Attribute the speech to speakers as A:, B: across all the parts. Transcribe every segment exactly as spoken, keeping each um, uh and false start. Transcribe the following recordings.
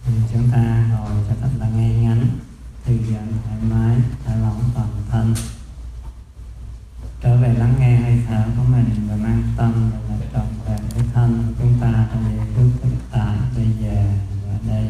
A: Chúng ta ngồi cho thật là ngay ngắn, thư giãn thoải mái, thả lỏng toàn thân, trở về lắng nghe hơi thở của mình và mang tâm và trọn vẹn cái thân của chúng ta trong giây phút thực tại bây giờ và đây.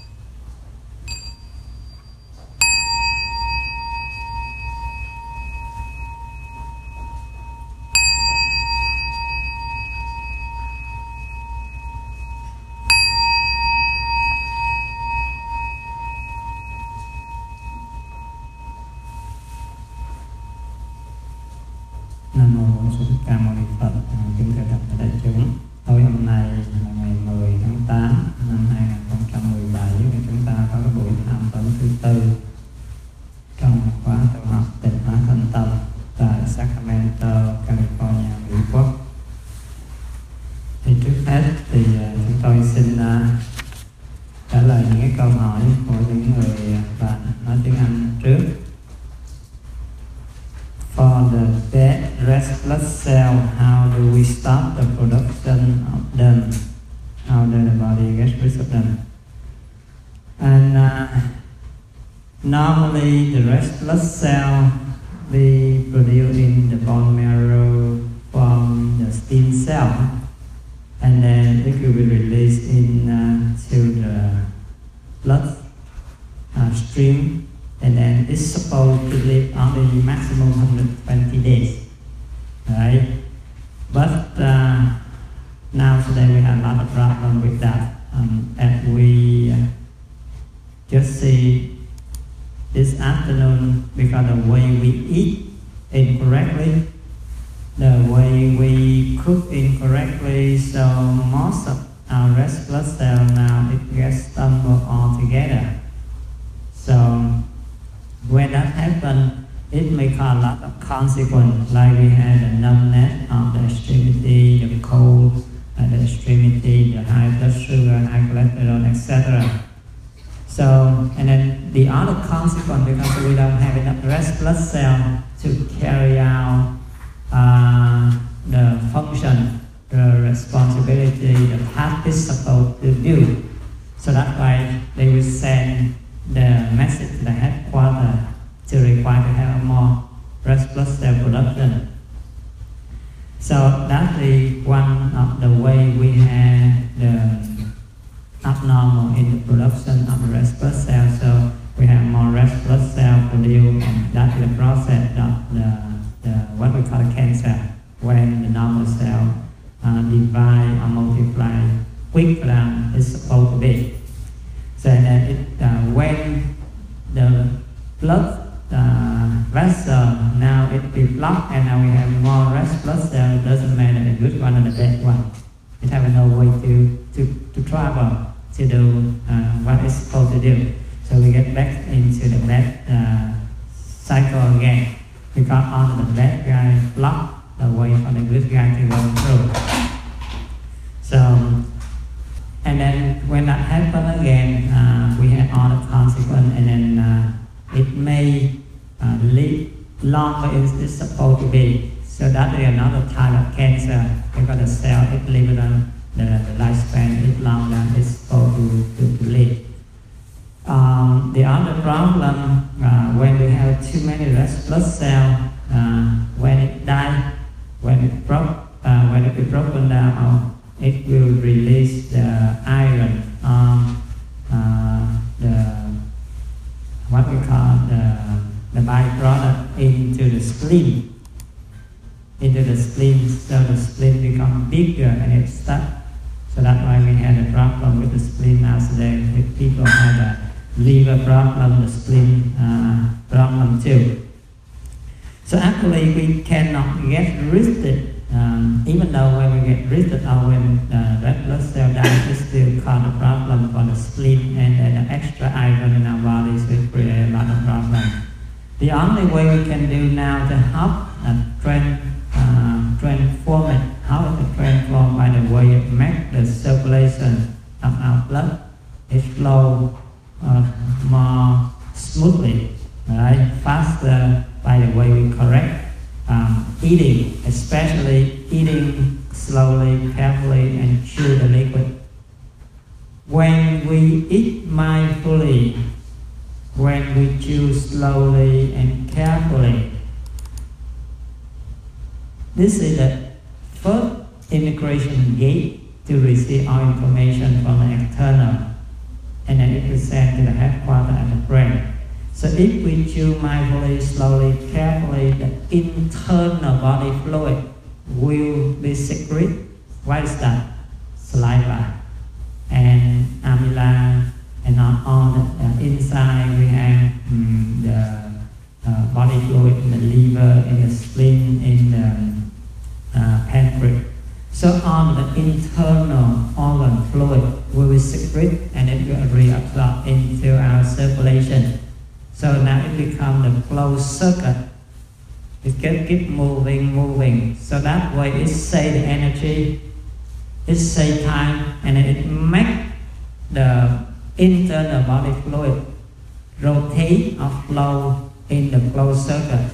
A: Nam mô Bổn Sư Thích Ca Mâu Ni Phật. Kính thưa tất cả đại chúng, tối hôm nay là ngày mười tháng tám năm hai nghìn không trăm mười bảy, thì chúng ta có cái buổi tham vấn thứ tư trong khóa tu học Tịnh Hóa Thân Tâm tại Sacramento, California, Mỹ Quốc. Thì trước hết thì chúng tôi xin uh, trả lời những cái câu hỏi của những người bạn nói tiếng Anh trước. For the dead restless cell, how do we stop the production of them? How does the body get rid of them? And uh, normally the restless cell be produced in the bone marrow from the stem cell, and then it will be released in uh, to the blood uh, stream. And then it's supposed to live only maximum one hundred twenty days, right? But uh, now today we have a lot of problem with that, um, and we uh, just see this afternoon, because the way we eat incorrectly, the way we cook incorrectly, so most of our red blood cell now it gets stumbled all together. So when that happens, it may cause a lot of consequences, like we had a numbness of the extremity, the cold at the extremity, the high blood sugar, high cholesterol, et cetera. So, and then the other consequence, because we don't have enough red blood cell to carry out uh, the function, the responsibility, the task is supposed to do. So that's why they will send the message to the headquarters to require to have more red blood cell production. So that's the one of the way we have the abnormal in the production of the red blood cell. So we have more red blood cell produced, and that's the process of the, the what we call cancer, when the normal cell uh, divide or multiply quicker than it's supposed to be. So that it, uh, when the blood uh, vessel now it be blocked, and now we have more red blood cell, it doesn't matter the good one or the bad one. It have no way to, to, to travel to do uh, what it's supposed to do. So we get back into the bad uh, cycle again, because all the bad guys block the way for the good guy to go through. So, and then when that happens again, uh, we have all the consequence, and then uh, it may uh, live longer than it's supposed to be. So that is another type of cancer, because the cell it lives on the, the lifespan is longer than it's supposed to, to, to live. Um, the other problem, uh, when we have too many red blood cells, uh, when it dies, when it broke, uh, when it is broken down, it will release the iron on uh, the what we call the, the byproduct into the spleen, into the spleen, so the spleen becomes bigger and it's stuck. So that's why we had a problem with the spleen now today. If people have a liver problem, the spleen uh, problem too. So actually we cannot get rid of it. Um, even though when we get rid of our when uh, red blood cell dies, it still cause a problem for the spleen, and, and the extra iron in our bodies will create a lot of problems. The only way we can do now to help uh, trend, uh, transform it, how to transform by the way it make the circulation of our blood it flow uh, more smoothly, right, faster, by the way we correct Um, eating, especially eating slowly, carefully, and chew the liquid. When we eat mindfully, when we chew slowly and carefully, this is the first integration gate to receive our information from the external, and then it is sent to the headquarters and the brain. So if we chew mindfully, slowly, carefully, the internal body fluid will be secreted. What is that? Saliva and amygdala, and on, on the uh, inside we have um, the uh, body fluid in the liver, in the spleen, in the uh, pancreas. So on the internal organ fluid will be secreted and it will reabsorb into our circulation. So now it becomes the closed circuit. It can keep moving, moving. So that way it saves the energy, it saves time, and it makes the internal body fluid rotate or flow in the closed circuit.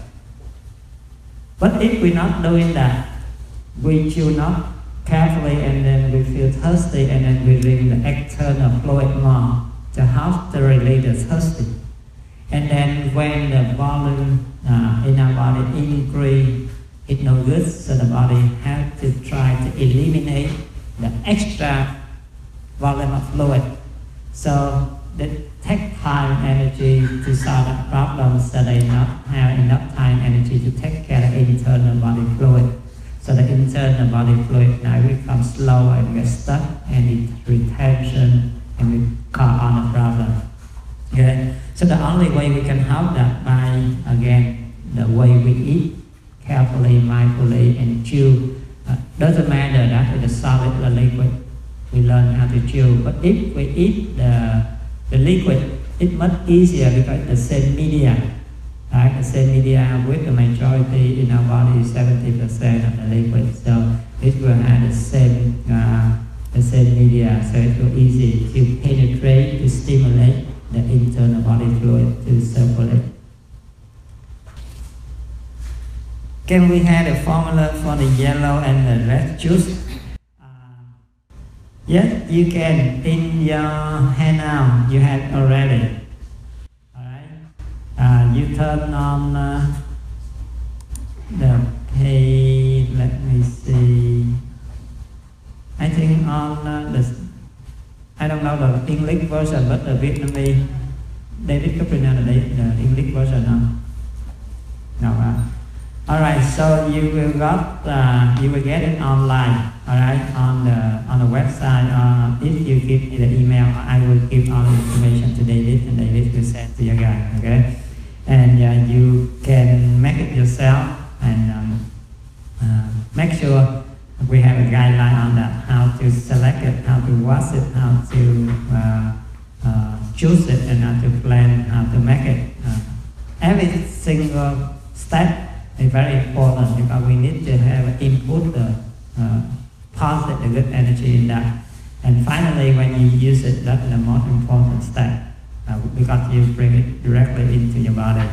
A: But if we're not doing that, we chew not carefully and then we feel thirsty and then we drink the external fluid more to help to relieve the thirsty. And then when the volume uh, in our body increase, it's no good, so the body has to try to eliminate the extra volume of fluid. So it takes time, energy to solve that problem, so they not have enough time, energy to take care of the internal body fluid. So the internal body fluid now becomes slow and gets stuck, and it's retention, and we call on the problem. Okay? So the only way we can help that by, again, the way we eat, carefully, mindfully, and chew. Uh, doesn't matter that it's a solid or liquid. We learn how to chew. But if we eat the, the liquid, it's much easier because the same media. Right? The same media with the majority in our body is seventy percent of the liquid. So it will have the same, uh, the same media. So it will easy to penetrate, to stimulate the internal body fluid to circulate. Can we have a formula for the yellow and the red juice? Uh, yes, you can. In your handout, you have already. Alright. Uh, you turn on uh, the page. Let me see. I think on uh, the. I don't know the English version, but the Vietnamese. David could pronounce the, the English version, no? No. Uh, all right. So you will got, uh, you will get it online. All right, on the on the website. Uh, if you give me the email, I will give all the information to David, and David will send to you guys. Okay, and uh, you can make it yourself, and um, uh, make sure we have a guideline on that, how to select it, how to wash it, how to uh, uh, choose it, and how to plan, how to make it. Uh, every single step is very important because we need to have input the uh, positive, the good energy in that. And finally, when you use it, that's the most important step uh, because you bring it directly into your body.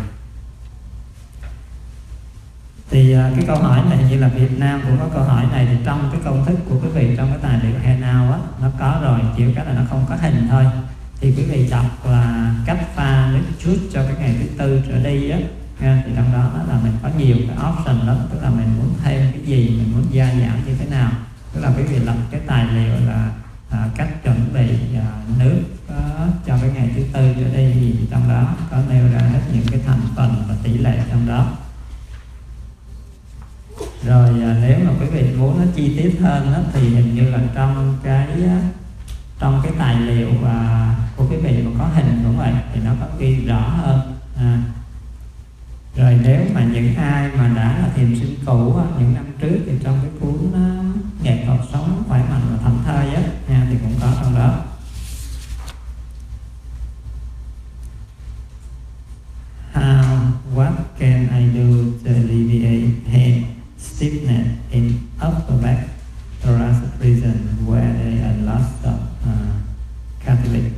A: Thì uh, cái câu hỏi này hình như là Việt Nam cũng có câu hỏi này, thì trong cái công thức của quý vị trong cái tài liệu handout á, nó có rồi, chỉ cái là nó không có hình thôi. Thì quý vị đọc là cách pha nước chút cho cái ngày thứ tư trở đi á, nha. Thì trong đó là mình có nhiều cái option đó, tức là mình muốn thêm cái gì, mình muốn gia giảm như thế nào. Tức là quý vị lập cái tài liệu là à, cách chuẩn bị à, nước có cho cái ngày thứ tư trở đi gì, thì trong đó có nêu ra hết những cái thành phần và tỷ lệ trong đó. Rồi à, nếu mà quý vị muốn nó chi tiết hơn đó, thì hình như là trong cái trong cái tài liệu à, của quý vị mà có hình cũng vậy, thì nó có ghi rõ hơn. À. Rồi nếu mà những ai mà đã là thiền sinh cũ á, những năm trước thì trong cái cuốn uh, nghệ thuật sống khỏe mạnh và thảnh thơi á, nha, thì cũng có trong đó. How, what can I do to alleviate pain, stiffness in upper back thoracic region where there are lots of uh, cartilage?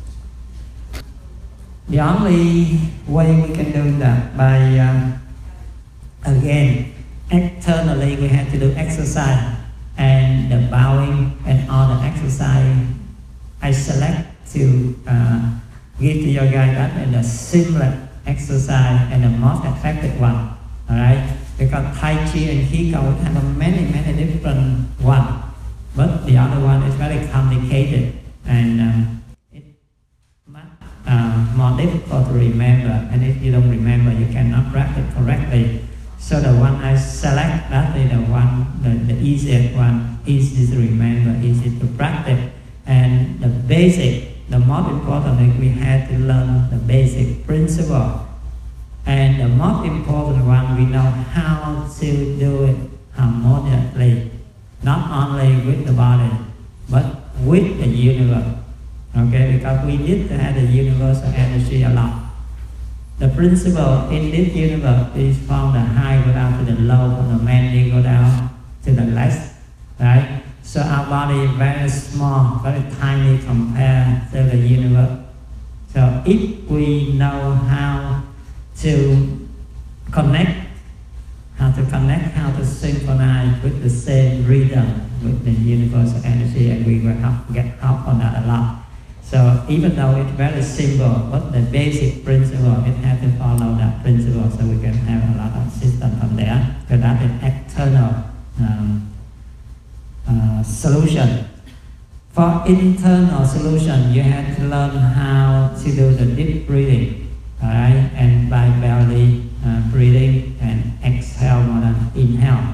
A: The only way we can do that by, uh, again, externally we have to do exercise, and the bowing and all the exercise I select to uh, give to your guys that and a similar exercise and the most effective one. Alright? Because Tai Chi and Qigong have a many, many different one. But the other one is very complicated and um, it's much uh, more difficult to remember. And if you don't remember, you cannot practice correctly. So the one I select, that is the one, the, the easiest one, easy to remember, easy to practice. And the basic, the most important is we have to learn the basic principle. And the most important one, we know how to do it harmoniously. Not only with the body, but with the universe. Okay, because we need to have the universal energy a lot. The principle in this universe is from the high go down to the low, from the many go down to the less. Right? So our body is very small, very tiny compared to the universe. So if we know how to connect, how to connect, how to synchronize with the same rhythm, with the universal energy, and we will help, get help on that a lot. So even though it's very simple, but the basic principle, it has to follow that principle so we can have a lot of system from there. So that is external um, uh, solution. For internal solution, you have to learn how to do the deep breathing, alright, and by belly uh, breathing and exhale more than inhale.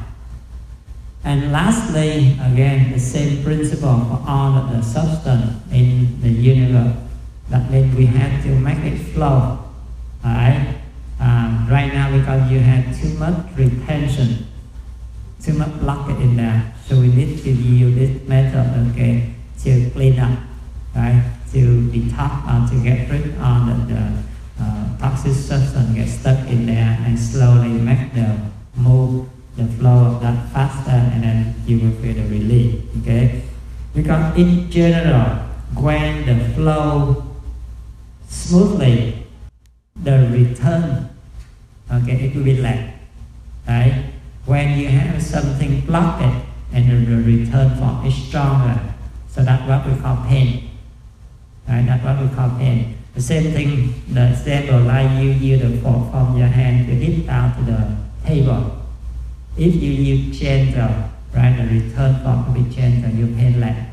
A: And lastly, again, the same principle for all of the substance in the universe. That means we have to make it flow. Alright? Um, right now, because you have too much retention, too much blockage in there, so we need to use this method, okay, to clean up, right? To detox or to get rid of the, the uh, toxic substance get stuck in there and slowly make the move the flow of that faster, and then you will feel the relief. Okay, because in general, when the flow smoothly, the return, okay, it will be less. Right? When you have something blocked and the return form is stronger, so that's what we call pain. Right? That's what we call pain. The same thing, the example like you use the fork from your hand to hit down to the table. If you use gentle, right, the return fork will be gentle, you pain less.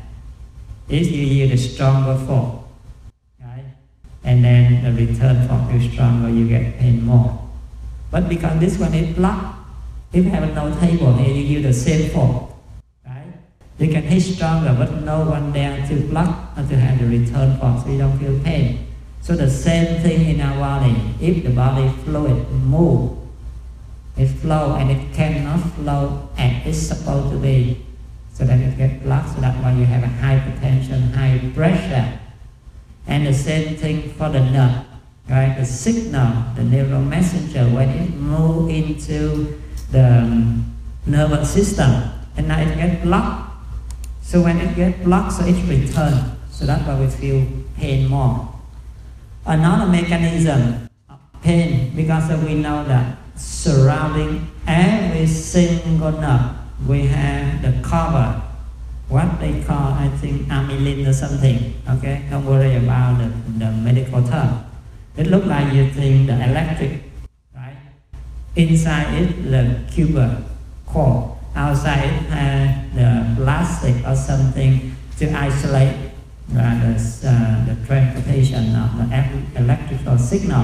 A: If you use a stronger fork, right, and then the return fork is stronger, you get pain more. But because this one is blocked, if you have no table here, you use the same fork, right? You can hit stronger, but no one there to block or to have the return fork, so you don't feel pain. So the same thing in our body. If the body fluid move, it flow and it cannot flow as it's supposed to be, so that it gets blocked. So that's why you have a hypertension, high pressure. And the same thing for the nerve, right? The signal, the neural messenger, when it moves into the um, nervous system, and now it gets blocked. So when it gets blocked, so it returns. So that's why we feel pain more. Another mechanism of pain, because we know that surrounding every single nerve, we have the cover, what they call, I think, amylin or something. Okay, don't worry about the, the medical term. It looks like you think the electric, right? Inside it, the cube core. Outside it has the plastic or something to isolate uh, the, uh, the transportation of the electrical signal.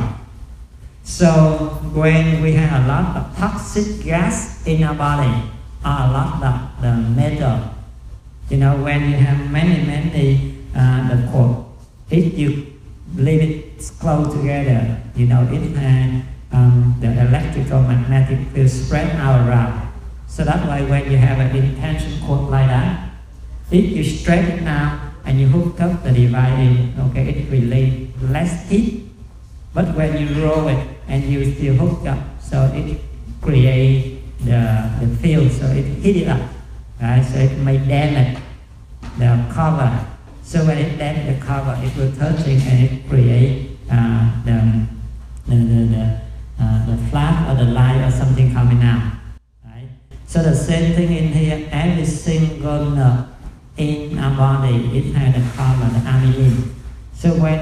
A: So when we have a lot of toxic gas in our body, or a lot of the metal, you know, when you have many, many uh, the cord, if you leave it close together, you know, it has um, the electrical magnetic field spread out around. So that's why when you have an intention cord like that, if you stretch it now and you hook up the device in, okay, it releases less heat. But when you roll it and you still hook up, so it creates the, the field, so it heat it up, right? So it may damage the cover. So when it damages the cover, it will touching and it creates uh, the, the, the, the, uh, the flash or the light or something coming out. Right? So the same thing in here, every single nerve in our body, it has the cover, the amylin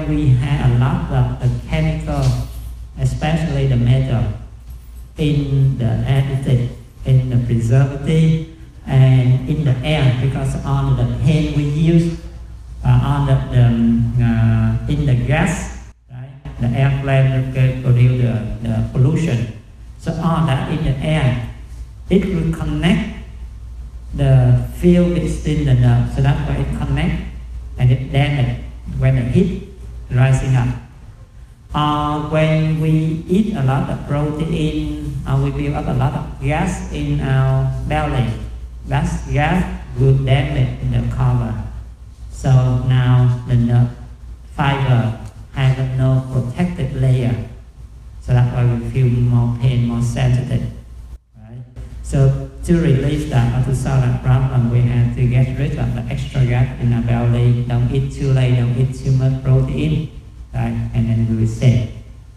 A: when we have a lot of the chemical, especially the metal, in the additive, in the preservative, and in the air, because on the paint we use, uh, on the, the uh, in the gas, right? The airplane can produce the, the pollution. So all that in the air, it will connect the field between the nerve. So that's why it connects and it damages when the heat rising up. Uh, when we eat a lot of protein, uh, we build up a lot of gas in our belly. That gas will damage the cover. So now the nerve fiber has no protective layer. So that's why we feel more pain, more sensitive. Right? So to release that or to solve that problem, we have to get rid of the extra gas in our belly. Don't eat too late, don't eat too much protein. Right? And then we will say,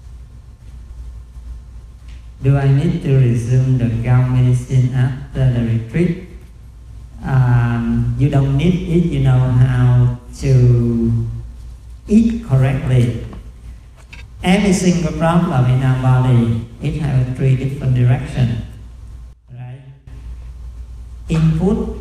A: do I need to resume the gout medicine after the retreat? Um, you don't need it, you know how to eat correctly. Every single problem in our body, it has three different directions. Right? Input,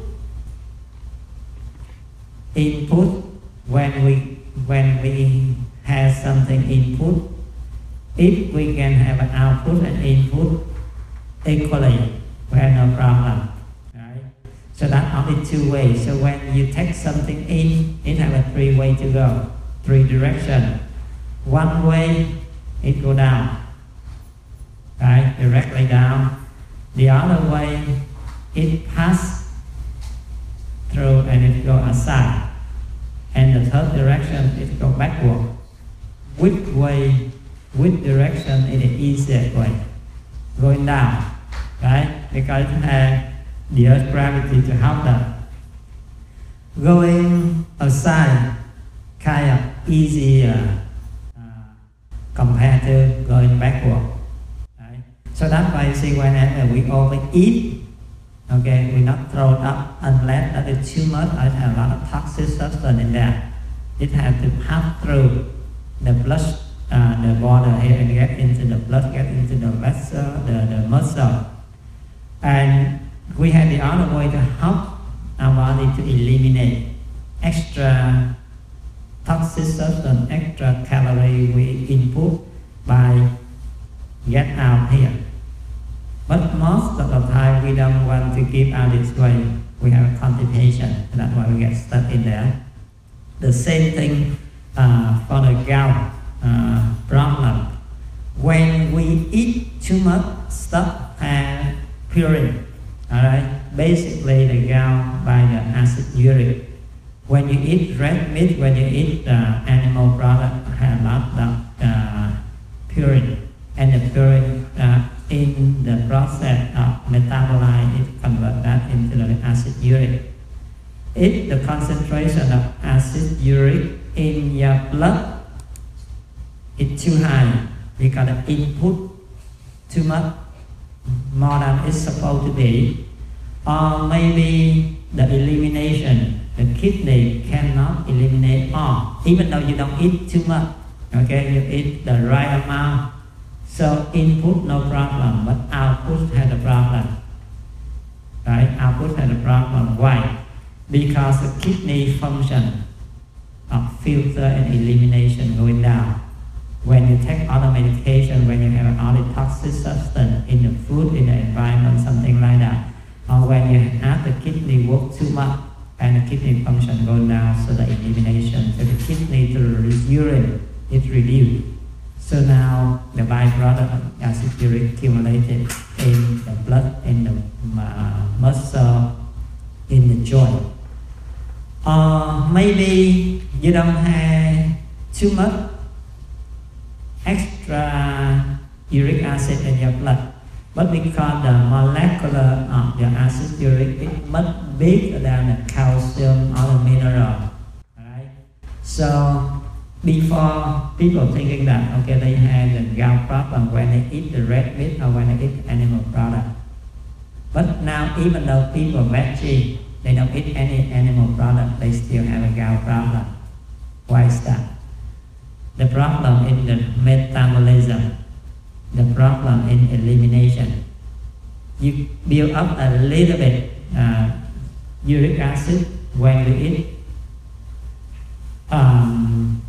A: input, when we when we have something input, if we can have an output and input equally, we have no problem. Right? So that's only two ways. So when you take something in, it has a three way to go, three directions. One way, it go down, right? Directly down. The other way, it pass through and it go aside. And the third direction, it go backward. Which way, which direction is the easiest way? Going down, right? Because it has the Earth's gravity to help that. Going aside, kind of easier uh, compared to going backward. Right? So that's why you see whenever we overeat, okay, we not throw it up unless that is too much. I have a lot of toxic substance in there. It has to pass through the blood, uh, the border here, and get into the blood, get into the vessel, the, the muscle. And we have the other way to help our body to eliminate extra toxic substance, extra calorie we input by get out here. But most of the time we don't want to keep out this way. We have a constipation, that's why we get stuck in there. The same thing uh, for the gout uh, problem. When we eat too much stuff and purine, alright, basically the gout by the acid uric. When you eat red meat, when you eat uh, animal product, have a lot of uh, purine, and the purine uh, in the process of metabolize, it convert that into the acid uric. If the concentration of acid uric in your blood is too high, because the input too much, more than it's supposed to be, or maybe the elimination, the kidney cannot eliminate all, even though you don't eat too much, okay, you eat the right amount. So input no problem, but output has a problem, right? Output has a problem. Why? Because the kidney function of filter and elimination going down. When you take other medication, when you have all the toxic substance in the food, in the environment, something like that, or when you have the kidney work too much and the kidney function goes down, so the elimination, so the kidney to release urine is reduced. So now the byproduct of acid uric accumulated in the blood, in the uh, muscle, in the joint. Or maybe you don't have too much extra uric acid in your blood, but because the molecular of your acid uric is much bigger than the calcium or the mineral. Right? So before, people thinking that okay, they have the gout problem when they eat the red meat or when they eat animal product. But now, even though people veggie, they don't eat any animal product, they still have a gout problem. Why is that? problem in the metabolism, the problem in elimination. You build up a little bit uh, uric acid when we eat um,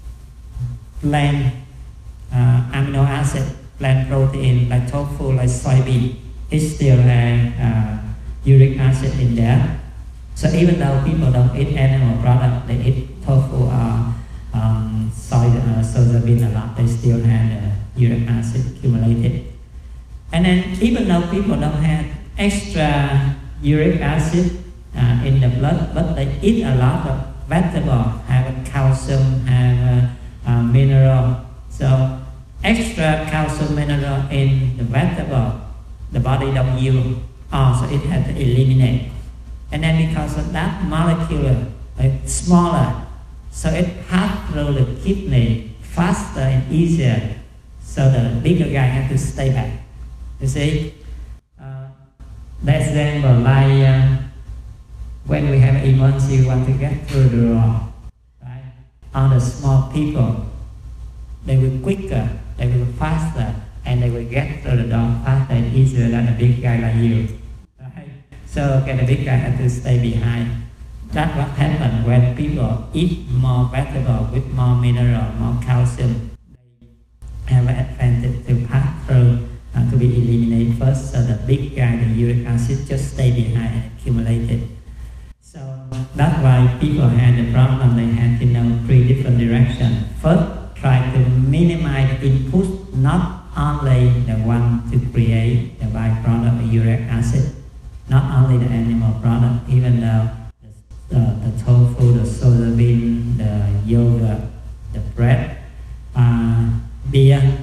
A: plant uh, amino acid, plant protein like tofu, like soybean. It still has uh, uric acid in there. So even though people don't eat animal product, they eat tofu or um, soy, uh, soybean a lot, they still have uh, uric acid accumulated. And then even though people don't have extra uric acid uh, in the blood, but they eat a lot of vegetables, have calcium, have uh, uh, mineral. So extra calcium mineral in the vegetable, the body don't use, also it has to eliminate. And then because of that molecule, it's smaller, so it passes through the kidney faster and easier, so the bigger guy has to stay back. You see, uh, the example like uh, when we have emergency, we want to get through the door, right? All the small people, they will quicker, they will faster, and they will get through the door faster and easier than a big guy like you, right? So okay, the big guy has to stay behind. That's what happens when people eat more vegetable with more mineral, more calcium. They have an advantage to pass through. Uh, to be eliminated first, so the big guy, the uric acid, just stay behind and accumulate it. So that's why people had the problem. They had to know three different directions. First, try to minimize the input, not only the one to create the byproduct of uric acid, not only the animal product, even though the, uh, the tofu, the soybean, the yogurt, the bread, uh, beer,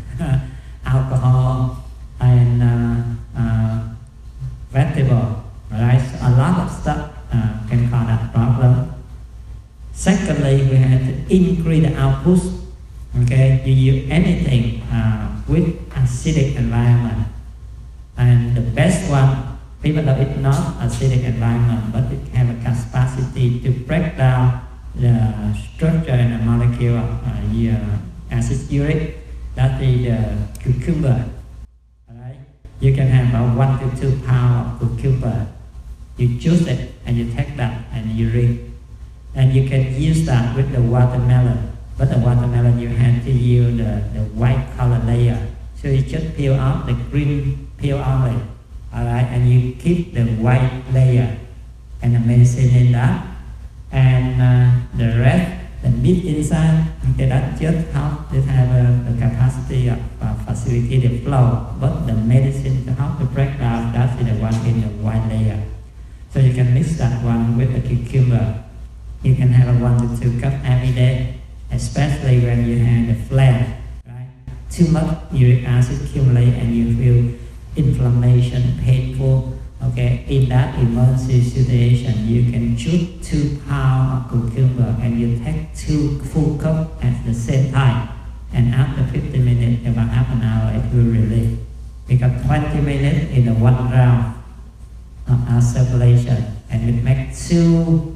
A: alcohol, and uh, uh, vegetable, right? So a lot of stuff uh, can cause that problem. Secondly, we have to increase the output. Okay, you use anything uh, with acidic environment, and the best one, even though it's not acidic environment, but it have a capacity to break down the structure and the molecule of uh, acid uric. That is the cucumber. Alright? You can have about one to two pounds of cucumber. You juice it and you take that and you drink. And you can use that with the watermelon. But the watermelon you have to use the, the white color layer. So you just peel off the green peel only. Alright? And you keep the white layer and the medicine in that. And uh, the rest, the meat inside, okay, that just helps to have uh, the capacity of uh, facility the flow, but the medicine to help to break down, that's the one in the white layer. So you can mix that one with the cucumber. You can have a one to two cups every day, especially when you have the flare, right? Too much uric acid accumulate and you feel inflammation, painful. Okay, in that emergency situation, you can choose two pounds of cucumber and you take two full cups at the same time. And after fifteen minutes, about half an hour, it will relieve. Because twenty minutes is the one round of our circulation, and it makes two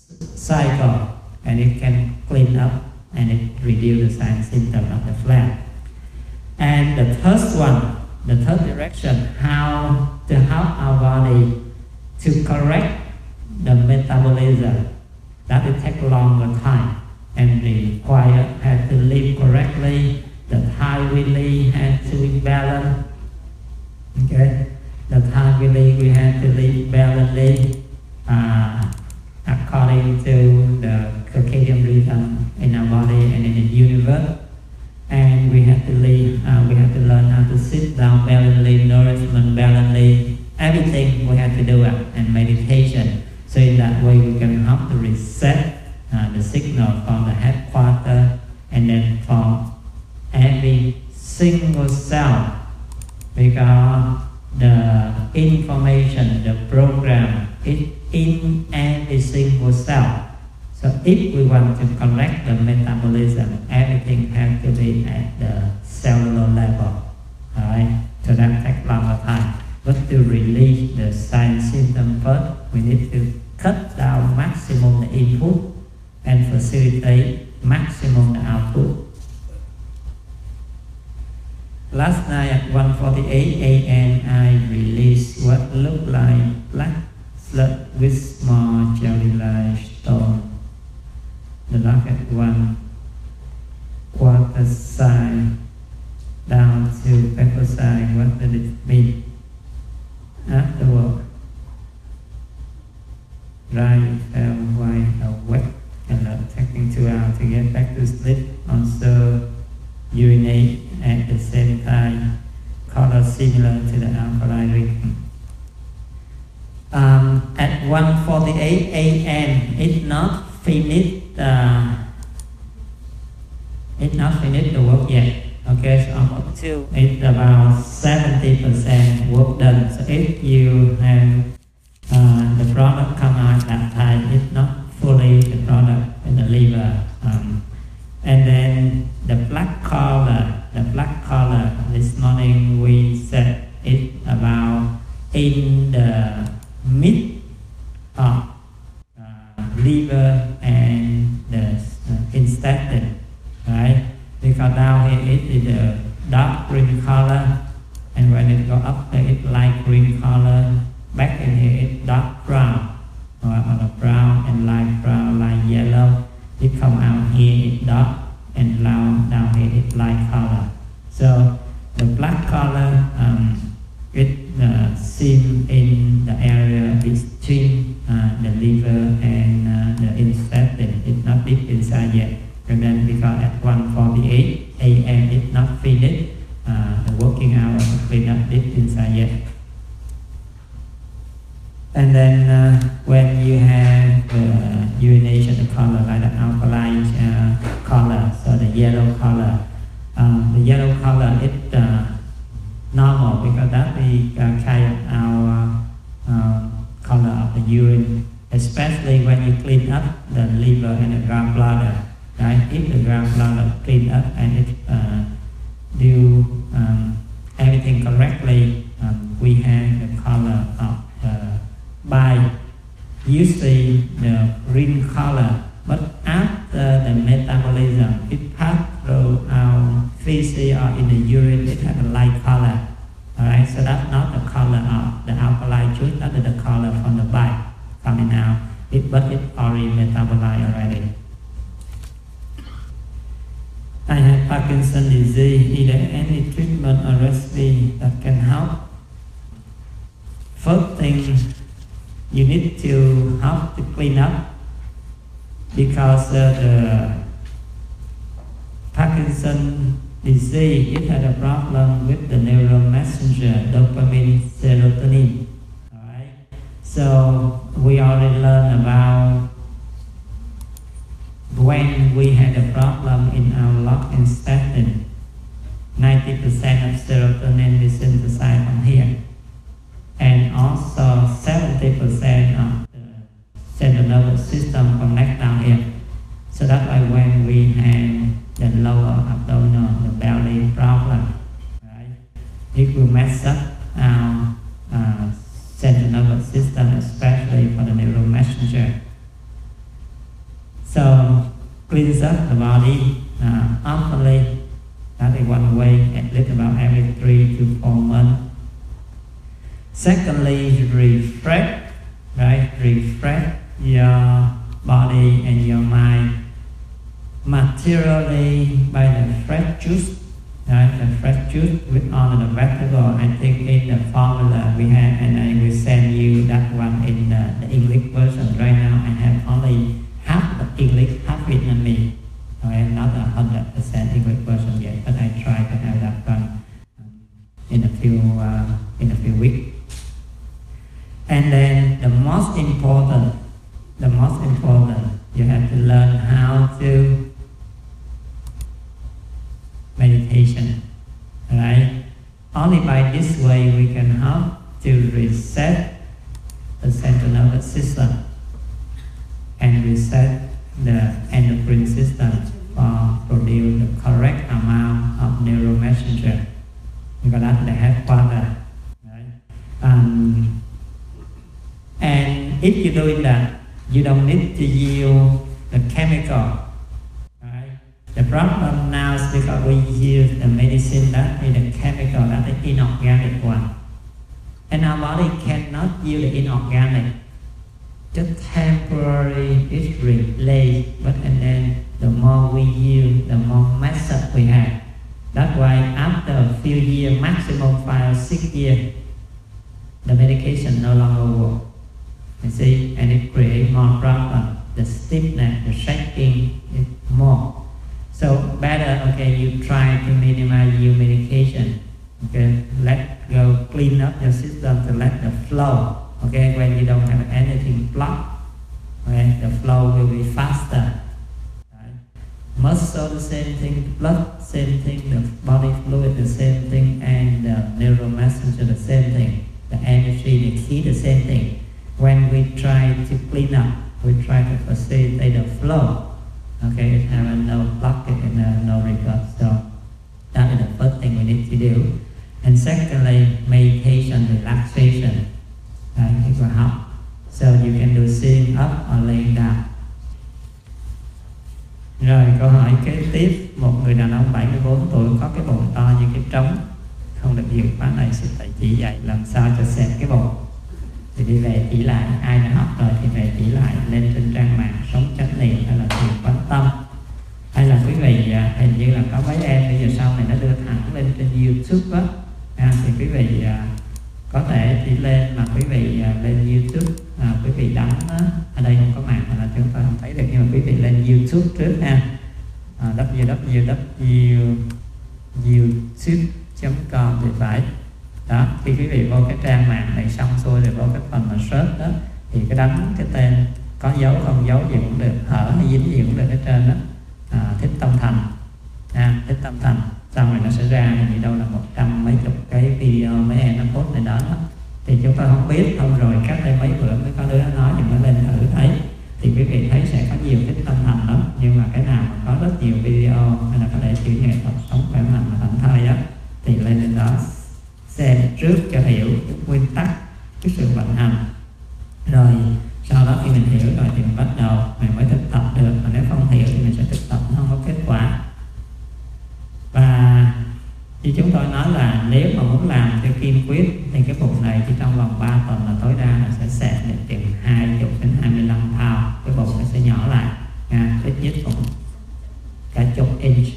A: cycles, and it can clean up and it reduce the sign symptom of the flare. And the first one, the third direction, how to help our body to correct the metabolism. That will take longer time and require have to live correctly. The time we live has to be balanced. Okay, the time we live we have to live balancedly uh, according to the circadian rhythm in our body and in the universe. And we have to live, uh, we have to learn how to sit down balancedly, nourishment balancedly, everything we have to do it, and meditation. So in that way we can help to reset uh, the signal from the headquarters and then from every single cell, because the information, the program is in every single cell. So if we want to correct the metabolism, everything has to be at the cellular level. Alright? So that takes longer time. But to release the sign symptom first, we need to cut down maximum the input and facilitate maximum the output. last night at one forty-eight a m I released what looked like black sludge with small jelly-like stone. The rocket one quarter size down to pepper size. What did it mean? Afterward, Ryan fell wide awake and taking two hours to get back to sleep. Also urinate at the same time, color similar to the alkaline drinking. Um, at one forty-eight a m it not finished uh, it not finished the work yet. Okay, so almost two. It's about seventy percent work done. So if you have uh, the product come out that time, it's not fully the product in the liver. Um, and then the black color, the black color. This morning we said it about in the mid of uh, liver and the uh, intestine, right? Because down here it is a dark green color, and when it go up there it's light green color. Back in here it's dark brown, or, or brown and light brown, light yellow. It come out here it's dark, and down down here it's light color. So the black color um, it uh, seen in the area between uh, the liver and uh, the intestine. It's not deep inside yet. And then because at one forty-eight a m it's not finished, uh, the working hour is not deep inside yet. And then uh, when you have the urination color like the alkaline uh, color, so the yellow color, um, the yellow color is uh, normal because that is uh, kind of our uh, color of the urine, especially when you clean up the liver and the gallbladder. Right? If the gallbladder clean up and it uh, do um, everything correctly, um, we have the color of the bile. Usually the green color, but after the metabolism, it passed through our feces or in the urine, it has a light color. Alright, so that's not the color of the alkaline juice, that is the color from the bile coming out. It, but it's already metabolized already. I have Parkinson's disease. Is there any treatment or recipe that can help? First thing, you need to help to clean up, because uh, the Parkinson's disease, it had a problem with the neuromessenger dopamine, serotonin. Alright, so we already learned about when we had a problem in our lung intestine, ninety percent of serotonin is synthesized from here, and also seventy percent of the central nervous system connect down here. So that's why when we have the lower abdominal, the belly problem, right, it will mess up our uh, central nervous system, especially for the neuromessenger. So cleans up the body uh, oftenly. That is one way, at least about every three to four months. Secondly, refresh, right? Refresh your body and your mind materially by the fresh juice, right? The fresh juice with all of the vegetable. I think in the formula we have, and I will send you that one in the, the English version. Right now I have only half the English, half Vietnamese. I am not a hundred percent English version yet, but I try to have that one in a few uh, in a few weeks. And then the most important, the most important, you have to learn how to meditation. Right? Only by this way we can help to reset the central nervous system and reset the endocrine system for produce the correct amount of neuromessenger. Because that's the headquarters. Right? Um, and if you're doing that, you don't need to use the chemical. Right? The problem now is because we use the medicine that is a chemical, that is inorganic one. And our body cannot use the inorganic. Just temporary it relays, but and then the more we use, the more mess up we have. That's why after a few years, maximum five or six years, the medication no longer works. You see, and it creates more problems. The stiffness, the shaking is more. So better, okay, you try to minimize your medication. Okay, let go, clean up your system to let the flow. Okay, when you don't have anything blocked, okay, the flow will be faster. Right? Muscle the same thing, blood same thing, the body fluid the same thing, and the neural messenger the same thing. The energy, the key, the same thing. When we try to clean up, we try to facilitate the flow. Okay, it have no blockage and no, no regret. So that is the first thing we need to do. And secondly, meditation, relaxation. Right, it will help. So you can do sitting up or laying down. Rồi câu hỏi kế tiếp, một người đàn ông bảy mươi bốn tuổi có cái bụng to như cái trống, không được dự khóa này xin thầy chỉ dạy làm sao cho xem cái bụng. Thì đi về chỉ lại, ai đã học rồi thì về chỉ lại lên trên trang mạng Sống Chánh Niệm hay là Thiền Quán Tâm, hay là quý vị hình như là có mấy em bây giờ sau này nó đưa thẳng lên trên YouTube á, à, thì quý vị à, có thể chỉ lên mà quý vị à, lên YouTube, à, quý vị đóng á, ở đây không có mạng là chúng ta không thấy được, nhưng mà quý vị lên YouTube trước ha, à, w w w chấm youtube chấm com thì phải. Đó, khi quý vị vô cái trang mạng này xong xuôi rồi vô cái phần mà search đó thì cái đánh cái tên có dấu không dấu gì cũng được, hở hay dính gì cũng được ở trên đó, à, Thích Tâm Thành, à, Thích Tâm Thành, xong rồi nó sẽ ra thì đâu là một trăm mấy chục cái video mấy em nó post này đó, đó. Thì chúng ta không biết, hôm rồi cách đây mấy bữa mới có đứa nó nói thì mới lên thử thấy, thì quý vị thấy sẽ có nhiều Thích Tâm Thành lắm, nhưng mà cái nào mà có rất nhiều video hay là có thể chữ nghệ thuật sống khỏe mạnh mà thảnh thơi á thì lên trên đó xem trước cho hiểu cái nguyên tắc, cái sự vận hành, rồi sau đó khi mình hiểu rồi thì mình bắt đầu mình mới thực tập được, mà nếu không hiểu thì mình sẽ thực tập nó không có kết quả. Và như chúng tôi nói là nếu mà muốn làm theo kiên quyết thì cái bụng này chỉ trong vòng ba tuần là tối đa là sẽ xẹt được chừng hai mươi đến hai mươi lăm pound, cái bụng nó sẽ nhỏ lại, à, ít nhất cũng cả chục inch.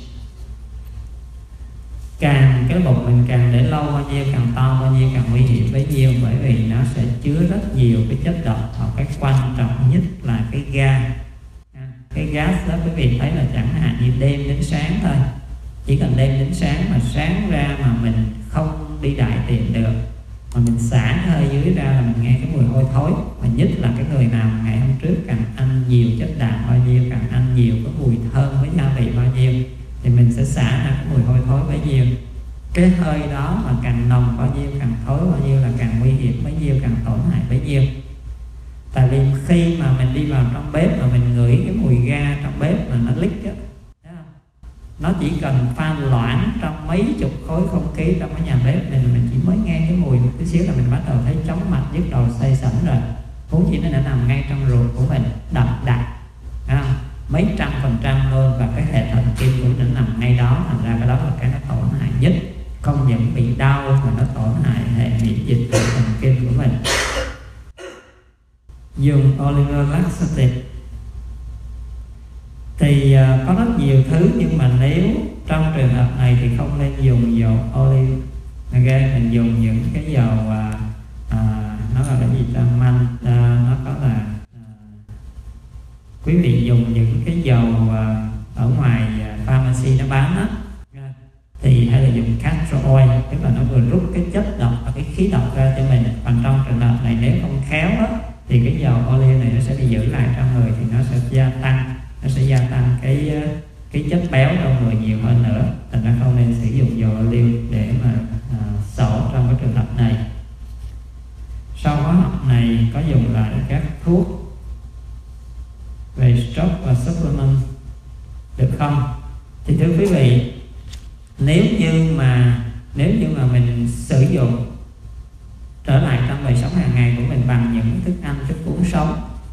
A: Càng cái bụng mình càng để lâu bao nhiêu, càng to bao nhiêu càng nguy hiểm bấy nhiêu, bởi vì nó sẽ chứa rất nhiều cái chất độc, hoặc cái quan trọng nhất là cái gas. Cái gas đó quý vị thấy là chẳng hạn như đêm đến sáng thôi, chỉ cần đêm đến sáng mà sáng ra mà mình không đi đại tiện được, mà mình xả hơi dưới ra là mình nghe cái mùi hôi thối, mà nhất là cái người nào ngày hôm trước càng ăn nhiều chất đạm bao nhiêu, càng ăn nhiều cái mùi thơm với gia vị bao nhiêu thì mình sẽ xả ra cái mùi hôi thối bấy nhiêu. Cái hơi đó mà càng nồng bao nhiêu, càng thối bao nhiêu là càng nguy hiểm bấy nhiêu, càng tổn hại bấy nhiêu. Tại vì khi mà mình đi vào trong bếp mà mình ngửi cái mùi ga trong bếp mà nó lít á, nó chỉ cần pha loãng trong mấy chục khối không khí trong cái nhà bếp mình, mình chỉ mới nghe cái mùi một tí xíu là mình bắt đầu thấy chóng mặt, nhức đầu, say sẩm rồi. Huống chi nó đã nằm ngay trong ruột của mình, đậm đặc, à, mấy trăm phần trăm luôn, và cái hệ thần kinh của nó nằm ngay đó, thành ra cái đó là cái nó tổn hại nhất. Không những bị đau mà nó tổn hại hệ miễn dịch của thần kinh của mình. Dùng Oliver Laxative thì uh, có rất nhiều thứ, nhưng mà nếu trong trường hợp này thì không nên dùng dầu olive, okay? Mình dùng những cái dầu uh, uh, nó là cái gì ta, man, uh, nó có là uh, quý vị dùng những cái dầu uh, ở ngoài uh, pharmacy nó bán á, thì hay là dùng castor oil, tức là nó vừa rút cái chất độc và cái khí độc ra cho mình. Còn trong trường hợp này nếu không khéo á, thì cái dầu olive này nó sẽ bị giữ lại trong người, thì nó sẽ gia tăng nó sẽ gia tăng cái cái chất béo trong người nhiều hơn nữa. Thành ra không nên sử dụng dầu olive để mà à, sổ trong cái trường hợp này. Sau khóa học này có dùng lại các thuốc về stroke và supplement được không? Thì thưa quý vị, nếu như mà nếu như mà mình sử dụng trở lại trong đời sống hàng ngày của mình bằng những thức ăn, thức uống sống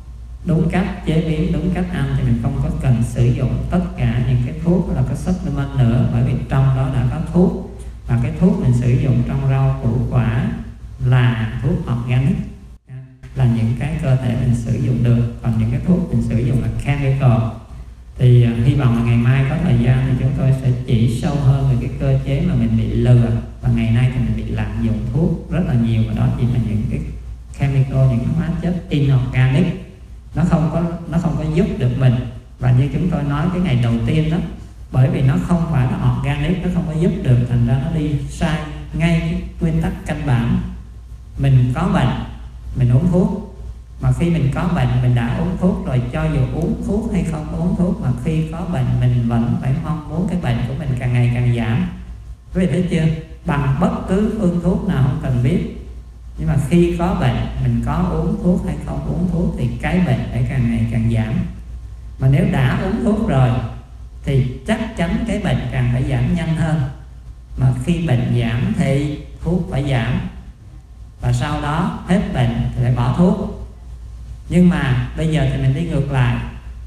A: đúng cách chế biến, đúng cách ăn thì mình không có cần sử dụng tất cả những cái thuốc là có supplement nữa, bởi vì trong đó đã có thuốc, và cái thuốc mình sử dụng trong rau củ quả là thuốc organic, là những cái cơ thể mình sử dụng được. Còn những cái thuốc mình sử dụng là chemical. Thì uh, hy vọng là ngày mai có thời gian thì chúng tôi sẽ chỉ sâu hơn về cái cơ chế mà mình bị lừa, và ngày nay thì mình bị lạm dụng thuốc rất là nhiều, và đó chỉ là những cái chemical, những cái hóa chất inorganic, nó không có nó không có giúp được mình. Và như chúng tôi nói cái ngày đầu tiên đó, bởi vì nó không phải là organic, nó không có giúp được, thành ra nó đi sai ngay cái nguyên tắc căn bản. Mình có bệnh mình uống thuốc, mà khi mình có bệnh mình đã uống thuốc rồi, cho dù uống thuốc hay không uống thuốc, mà khi có bệnh mình vẫn phải mong muốn cái bệnh của mình càng ngày càng giảm. Quý vị thấy chưa? Bằng bất cứ phương thuốc nào không cần biết, nhưng mà khi có bệnh mình có uống thuốc hay không uống thuốc thì cái bệnh phải càng ngày càng giảm. Mà nếu đã uống thuốc rồi thì chắc chắn cái bệnh càng phải giảm nhanh hơn. Mà khi bệnh giảm thì thuốc phải giảm, và sau đó hết bệnh thì phải bỏ thuốc. Nhưng mà bây giờ thì mình đi ngược lại,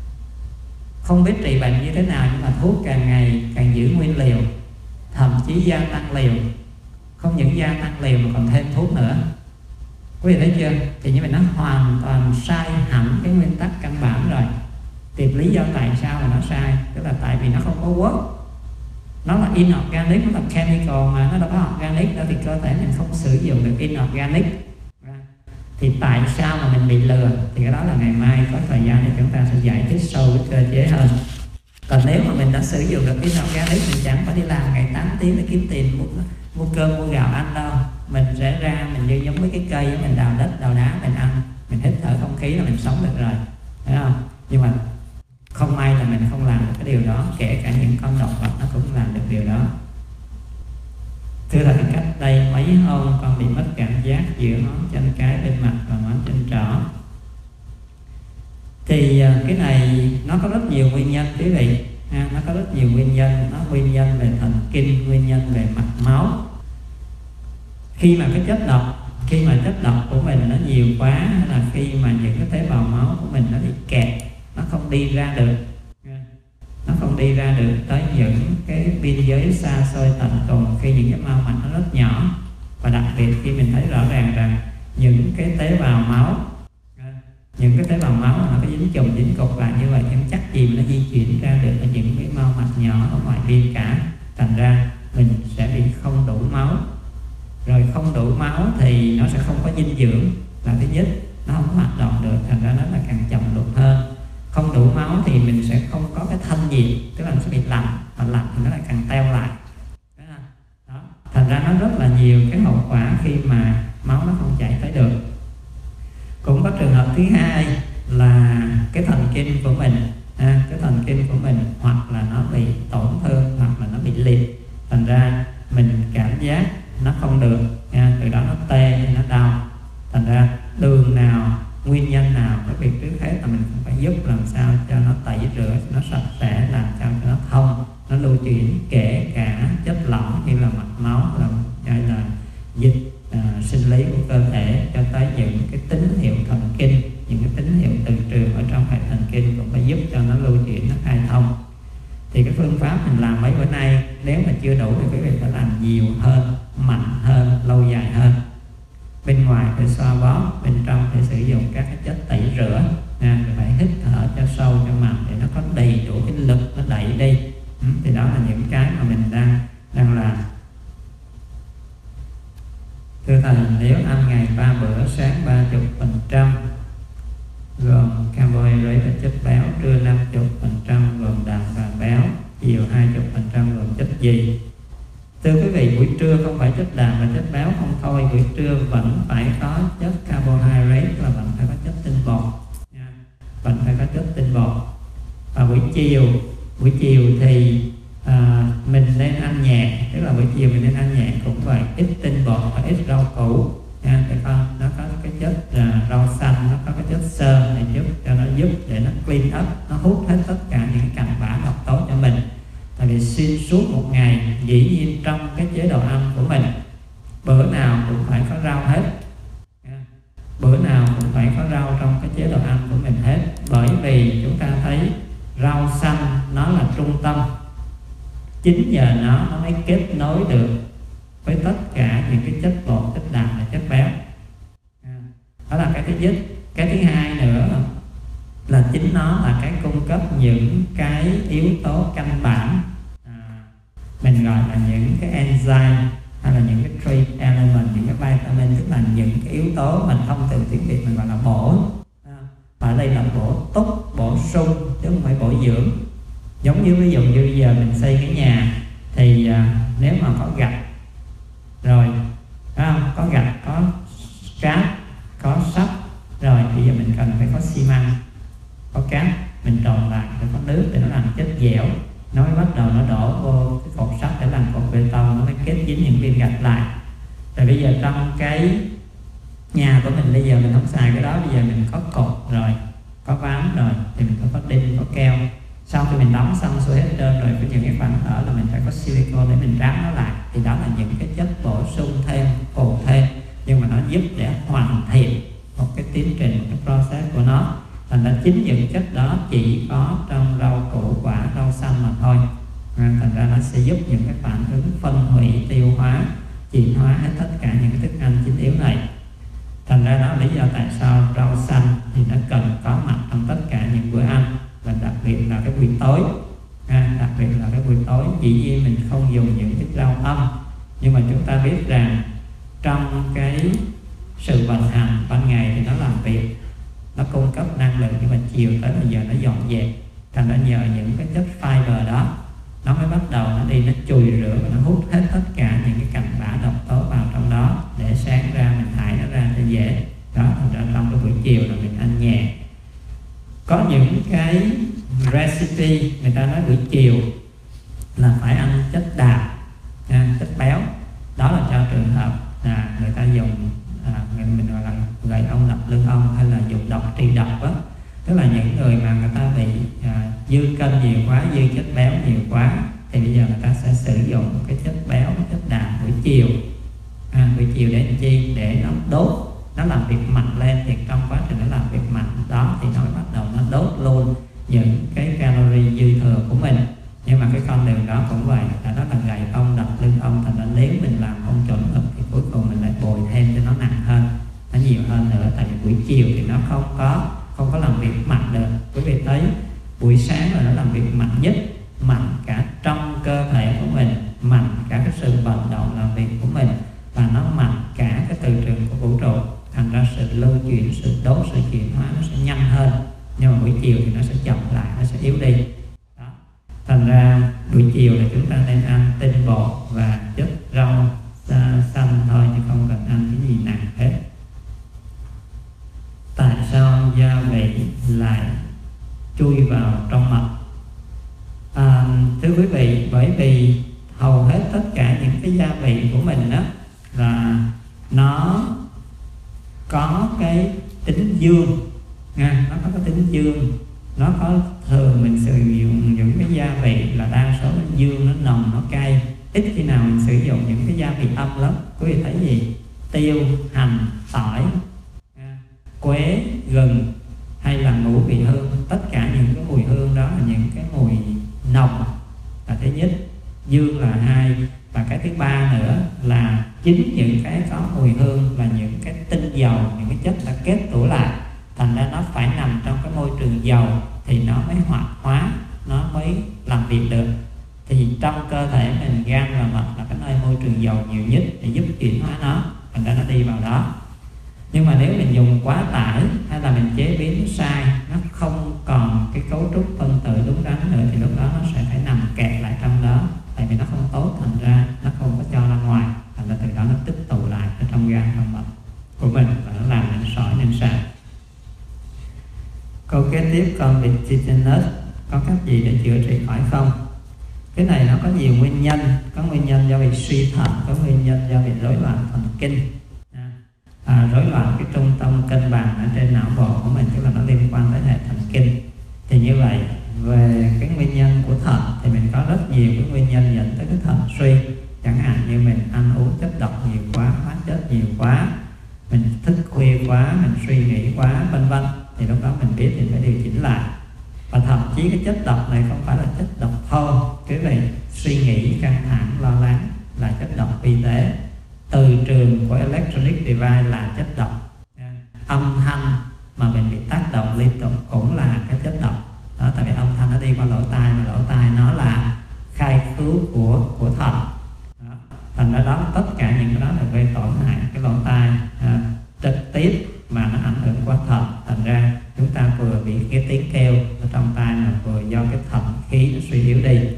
A: không biết trị bệnh như thế nào, nhưng mà thuốc càng ngày càng giữ nguyên liều, thậm chí gia tăng liều. Không những gia tăng liều mà còn thêm thuốc nữa. Quý vị thấy chưa? Thì như vậy nó hoàn toàn sai hẳn cái nguyên tắc căn bản rồi. Thì lý do tại sao mà nó sai, tức là tại vì nó không có work. Nó là inorganic, nó là chemical mà, nó đâu có organic đâu, thì cơ thể mình không sử dụng được inorganic. Thì tại sao mà mình bị lừa, thì cái đó là ngày mai có thời gian thì chúng ta sẽ giải thích sâu cái cơ chế hơn. Còn nếu mà mình đã sử dụng được inorganic, mình chẳng phải đi làm ngày tám tiếng để kiếm tiền mua, mua cơm mua gạo ăn đâu. Mình sẽ ra mình như giống với cái cây, mình đào đất đào đá mình ăn, mình hít thở không khí là mình sống được rồi, thấy không? Nhưng mà không may là mình không làm được cái điều đó, kể cả những con động vật nó cũng làm được điều đó. Thưa thầy, cách đây mấy hôm con bị mất cảm giác giữa ngón chân cái bên mặt và ngón chân trỏ. Thì cái này nó có rất nhiều nguyên nhân quý vị, à, nó có rất nhiều nguyên nhân. Nó nguyên nhân về thần kinh, nguyên nhân về mạch máu. Khi mà cái chất độc, khi mà chất độc của mình nó nhiều quá, hay là khi mà những cái tế bào máu của mình nó bị kẹt, nó không đi ra được, nó không đi ra được tới những cái biên giới xa xôi tận cùng, khi những cái mao mạch nó rất nhỏ. Và đặc biệt khi mình thấy rõ ràng rằng những cái tế bào máu, những cái tế bào máu nó có dính chùm dính cục lại như vậy, em chắc gì nó di chuyển ra được ở những cái mao mạch nhỏ ở ngoài biên cả. Thành ra mình sẽ bị không đủ máu. Rồi không đủ máu thì nó sẽ không có dinh dưỡng là thứ nhất, nó không hoạt động được, thành ra nó là càng chậm lụt hơn. Không đủ máu thì mình sẽ không có cái thanh nhiệt, tức là nó sẽ bị lạnh, và lạnh thì nó lại càng teo lại. Đó. Thành ra nó rất là nhiều cái hậu quả khi mà máu nó không chảy tới được. Cũng có trường hợp thứ hai là cái thần kinh của mình, à, cái thần kinh của mình hoặc là nó bị tổn thương, hoặc là nó bị liệt, thành ra mình cảm giác nó không được, à, từ đó nó tê, nó đau. Thành ra đường nào, nguyên nhân nào, cái việc trước hết là mình phải giúp làm sao cho nó tẩy rửa, nó sạch sẽ, làm sao cho nó thông, nó lưu chuyển, kể cả chất lỏng như là mạch máu, là hay là dịch à, sinh lý của cơ thể, cho tới những cái tín hiệu thần kinh, những cái tín hiệu từ trường ở trong hệ thần kinh cũng phải giúp cho nó lưu chuyển, nó khai thông. Thì cái phương pháp mình làm mấy bữa nay nếu mà chưa đủ thì quý vị phải làm nhiều hơn, mạnh hơn, lâu dài hơn. Bên ngoài phải xoa bóp, bên trong phải sử dụng các cái chất tẩy rửa, à, phải hít thở cho sâu cho mạnh để nó có đầy đủ cái lực nó đẩy đi. Ừ, thì đó là những cái mà mình đang đang làm. Thưa thầy, nếu ăn ngày ba bữa, sáng ba mươi phần trăm gồm carbohydrate và chất béo, trưa năm mươi phần trăm gồm đạm và béo, chiều hai mươi phần trăm gồm chất gì? Thưa quý vị, buổi trưa không phải chất đạm và chất béo không thôi, buổi trưa vẫn phải có chất carbohydrate, là vẫn phải có chất tinh bột, vẫn phải có chất tinh bột. Và buổi chiều, buổi chiều thì à, mình nên ăn nhẹ, tức là buổi chiều mình nên ăn nhẹ cũng vậy, ít tinh bột và ít rau củ. Nha, để con nó có cái chất à, rau xanh, nó có cái chất xơ để giúp cho nó giúp để nó clean up, nó hút hết tất cả những cặn bã độc tố cho mình. Tại vì xuyên suốt một ngày, dĩ nhiên trong cái chế độ ăn của mình bữa nào cũng phải có rau hết. bữa nào cũng phải có rau trong cái chế độ ăn của mình hết, bởi vì chúng ta thấy rau xanh nó là trung tâm, chính nhờ nó nó mới kết nối được với tất cả những cái chất bột, chất đạm và chất béo. Đó là cái thứ nhất. Cái thứ hai nữa là chính nó là cái cung cấp những cái yếu tố căn bản, à, mình gọi là những cái enzyme hay là những cái trace element, những cái vitamin, tức là những cái yếu tố mình thông thường tiếng Việt mình gọi là bổ, à, và ở đây là bổ túc, bổ sung chứ không phải bổ dưỡng. Giống như ví dụ như bây giờ mình xây cái nhà thì à, nếu mà có gạch rồi, phải không? Có gạch, có cát, có sắt, rồi bây giờ mình cần phải có xi măng, có cát, mình trộn lại để có nước để nó làm chất dẻo, nó mới bắt đầu nó đổ vô cái cột sắt để làm cột bê tông, nó mới kết dính những viên gạch lại. Rồi bây giờ trong cái nhà của mình bây giờ mình không xài cái đó, bây giờ mình có cột rồi, có ván rồi, thì mình có đinh, có keo. Sau khi mình đóng xong xuôi hết trơn rồi, với những cái khoảng hở là mình phải có silicone để mình ráp nó lại, thì đó là những cái chất bổ sung thêm, phụ thêm, nhưng mà nó giúp để hoàn thiện một cái tiến trình, một cái process của nó. Thành ra chính những chất đó chỉ có trong rau củ quả, rau xanh mà thôi. Thành ra nó sẽ giúp những cái phản ứng phân hủy, tiêu hóa, chuyển hóa hết tất cả những cái thức ăn chính yếu này. Thành ra đó lý do tại sao rau xanh thì nó cần có mặt trong tất cả những bữa ăn, và đặc biệt là cái buổi tối. À, đặc biệt là cái buổi tối, dĩ nhiên mình không dùng những cái rau âm, nhưng mà chúng ta biết rằng trong cái sự vận hành ban ngày thì nó làm việc, nó cung cấp năng lượng, nhưng mà chiều tới bây giờ nó dọn dẹp. Thành ra nhờ những cái chất fiber đó, nó mới bắt đầu nó đi, nó chùi rửa và nó hút hết tất cả những cái cặn bã độc tố vào trong đó, để sáng ra mình thải nó ra cho dễ. Đó, thành ra trong cái buổi chiều là mình ăn nhẹ. Có những cái recipe người ta nói buổi chiều là phải ăn chất đạm, à, chất béo. Đó là cho trường hợp là người ta dùng à, mình gọi là gầy ông lập lưng ông, hay là dùng độc trị độc á, tức là những người mà người ta bị à, dư cân nhiều quá, dư chất béo nhiều quá, thì bây giờ người ta sẽ sử dụng cái chất béo, chất đạm buổi chiều. À, buổi chiều để làm chi? Để nó đốt, nó làm việc mạnh lên, thì trong quá trình nó làm việc mạnh đó thì nó bắt đầu nó đốt luôn những cái calorie dư thừa của mình. Nhưng mà cái con đường đó cũng vậy, là nó là gầy ông đập lưng ông. Thành ra nếu mình làm không chuẩn mực thì cuối cùng mình lại bồi thêm cho nó nặng hơn, nó nhiều hơn nữa. Tại vì buổi chiều thì nó không có không có làm việc mạnh được. Quý vị thấy buổi sáng là nó làm việc mạnh nhất, mạnh cả trong cơ thể của mình, mạnh cả cái sự vận động làm việc của mình, và nó mạnh cả cái từ trường của vũ trụ. Thành ra sự lưu chuyển, sự đốt, sự chuyển hóa nó sẽ nhanh hơn. Nhưng mà buổi chiều thì nó sẽ chậm lại, nó sẽ yếu đi. Đó. Thành ra buổi chiều là chúng ta nên ăn tinh bột và chất rau xanh thôi, chứ không cần ăn cái gì nặng hết. Tại sao gia vị lại chui vào trong mật? À, thưa quý vị, bởi vì hầu hết tất cả những cái gia vị của mình đó là nó có cái tính dương, nha, nó có cái tính dương. Nó có thường mình sử dụng những cái gia vị là đa số nó dương, nó nồng, nó cay. Ít khi nào mình sử dụng những cái gia vị âm lắm. Quý vị thấy gì? Tiêu, hành, tỏi, quế, gừng, hay là ngũ vị hương. Tất cả những cái mùi hương đó là những cái mùi nồng là thứ nhất, dương là hai. Và cái thứ ba nữa là chính những cái có mùi hương là những cái tinh dầu, những cái chất đã kết tủa lại. Thành ra nó phải nằm trong cái môi trường dầu thì nó mới hoạt hóa, nó mới làm việc được. Thì trong cơ thể mình, gan và mật là cái nơi môi trường dầu nhiều nhất để giúp chuyển hóa nó, thành ra nó đi vào đó. Nhưng mà nếu mình dùng quá tải hay là mình chế biến sai, nó không còn cái cấu trúc phân tử đúng đắn nữa, thì lúc đó nó sẽ phải nằm kẹt lại trong đó. Tại vì nó không tốt, thành ra nó không có cho ra ngoài, thành ra từ đó nó tích tụ lại ở trong gan, trong mật của mình, và nó làm nên sỏi, nên sạn. Câu kế tiếp, con bị tetanus có cách gì để chữa trị khỏi không? Cái này nó có nhiều nguyên nhân. Có nguyên nhân do bị suy thận, có nguyên nhân do bị rối loạn thần kinh, à, rối loạn cái trung tâm cân bằng ở trên não bộ của mình, tức là nó liên quan tới hệ thần kinh. Thì như vậy, về cái nguyên nhân của thận thì mình có rất nhiều cái nguyên nhân dẫn tới cái thận suy. Chẳng hạn như mình ăn uống chất độc nhiều quá, hóa chất nhiều quá, mình thức khuya quá, mình suy nghĩ quá, vân vân, thì lúc đó mình biết thì phải điều chỉnh lại. Và thậm chí cái chất độc này không phải là chất độc thô, quý vị, suy nghĩ, căng thẳng, lo lắng là chất độc vi tế. Từ trường của electronic device là chất độc. Âm thanh mà mình bị tác động liên tục cũng là cái chất độc. Đó, tại vì âm thanh nó đi qua lỗ tai, mà lỗ tai nó là khai khứu của của thận. Đó. Thành ra đó, tất cả những cái đó là gây tổn hại cái lỗ tai à, trực tiếp mà nó ảnh hưởng qua thận. Thành ra chúng ta vừa bị cái tiếng kêu ở trong tai, mà vừa do cái thận khí nó suy yếu đi.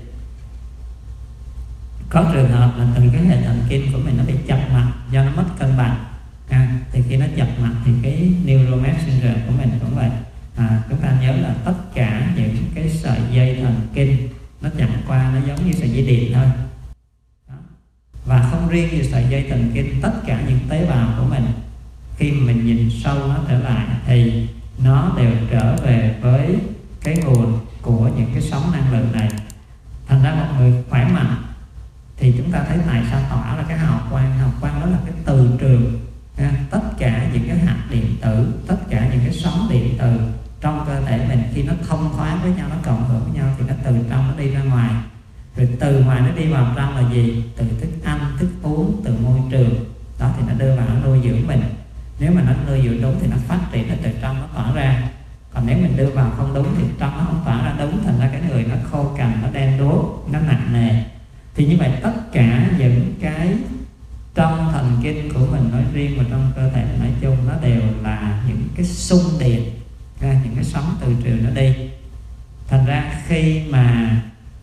A: Có trường hợp là từ cái hệ thần kinh của mình nó bị chập mạch do nó mất cân bằng. À, thì khi nó chập mạch thì cái neuromed syndrome của mình cũng vậy. À, chúng ta nhớ là tất cả những cái sợi dây thần kinh nó chẳng qua nó giống như sợi dây điện thôi. Đó. Và không riêng như sợi dây thần kinh, tất cả những tế bào của mình khi mình nhìn sâu nó trở lại thì nó đều trở về với cái nguồn của những cái sóng năng lượng này. Thành ra một người khỏe mạnh thì chúng ta thấy tại sao tỏa ra cái hào quang. Hào quang đó là cái từ trường. À, tất cả những cái hạt điện tử, tất cả những cái sóng điện từ trong cơ thể mình khi nó thông thoáng với nhau, nó cộng hưởng với nhau thì nó từ trong nó đi ra ngoài. Rồi từ ngoài nó đi vào trong là gì? Từ thức ăn, thức uống, từ môi trường. Đó thì nó đưa vào, nó nuôi dưỡng mình. Nếu mà nó nuôi dưỡng đúng thì nó phát triển, nó từ trong nó tỏa ra. Còn nếu mình đưa vào không đúng thì trong nó không tỏa ra đúng, thành ra cái người nó khô cằn, nó đen đuốc, nó nặng nề. Thì như vậy tất cả những cái trong thần kinh của mình nói riêng và trong cơ thể mình nói chung, nó đều là những cái xung điện, những cái sóng từ trường nó đi. Thành ra khi mà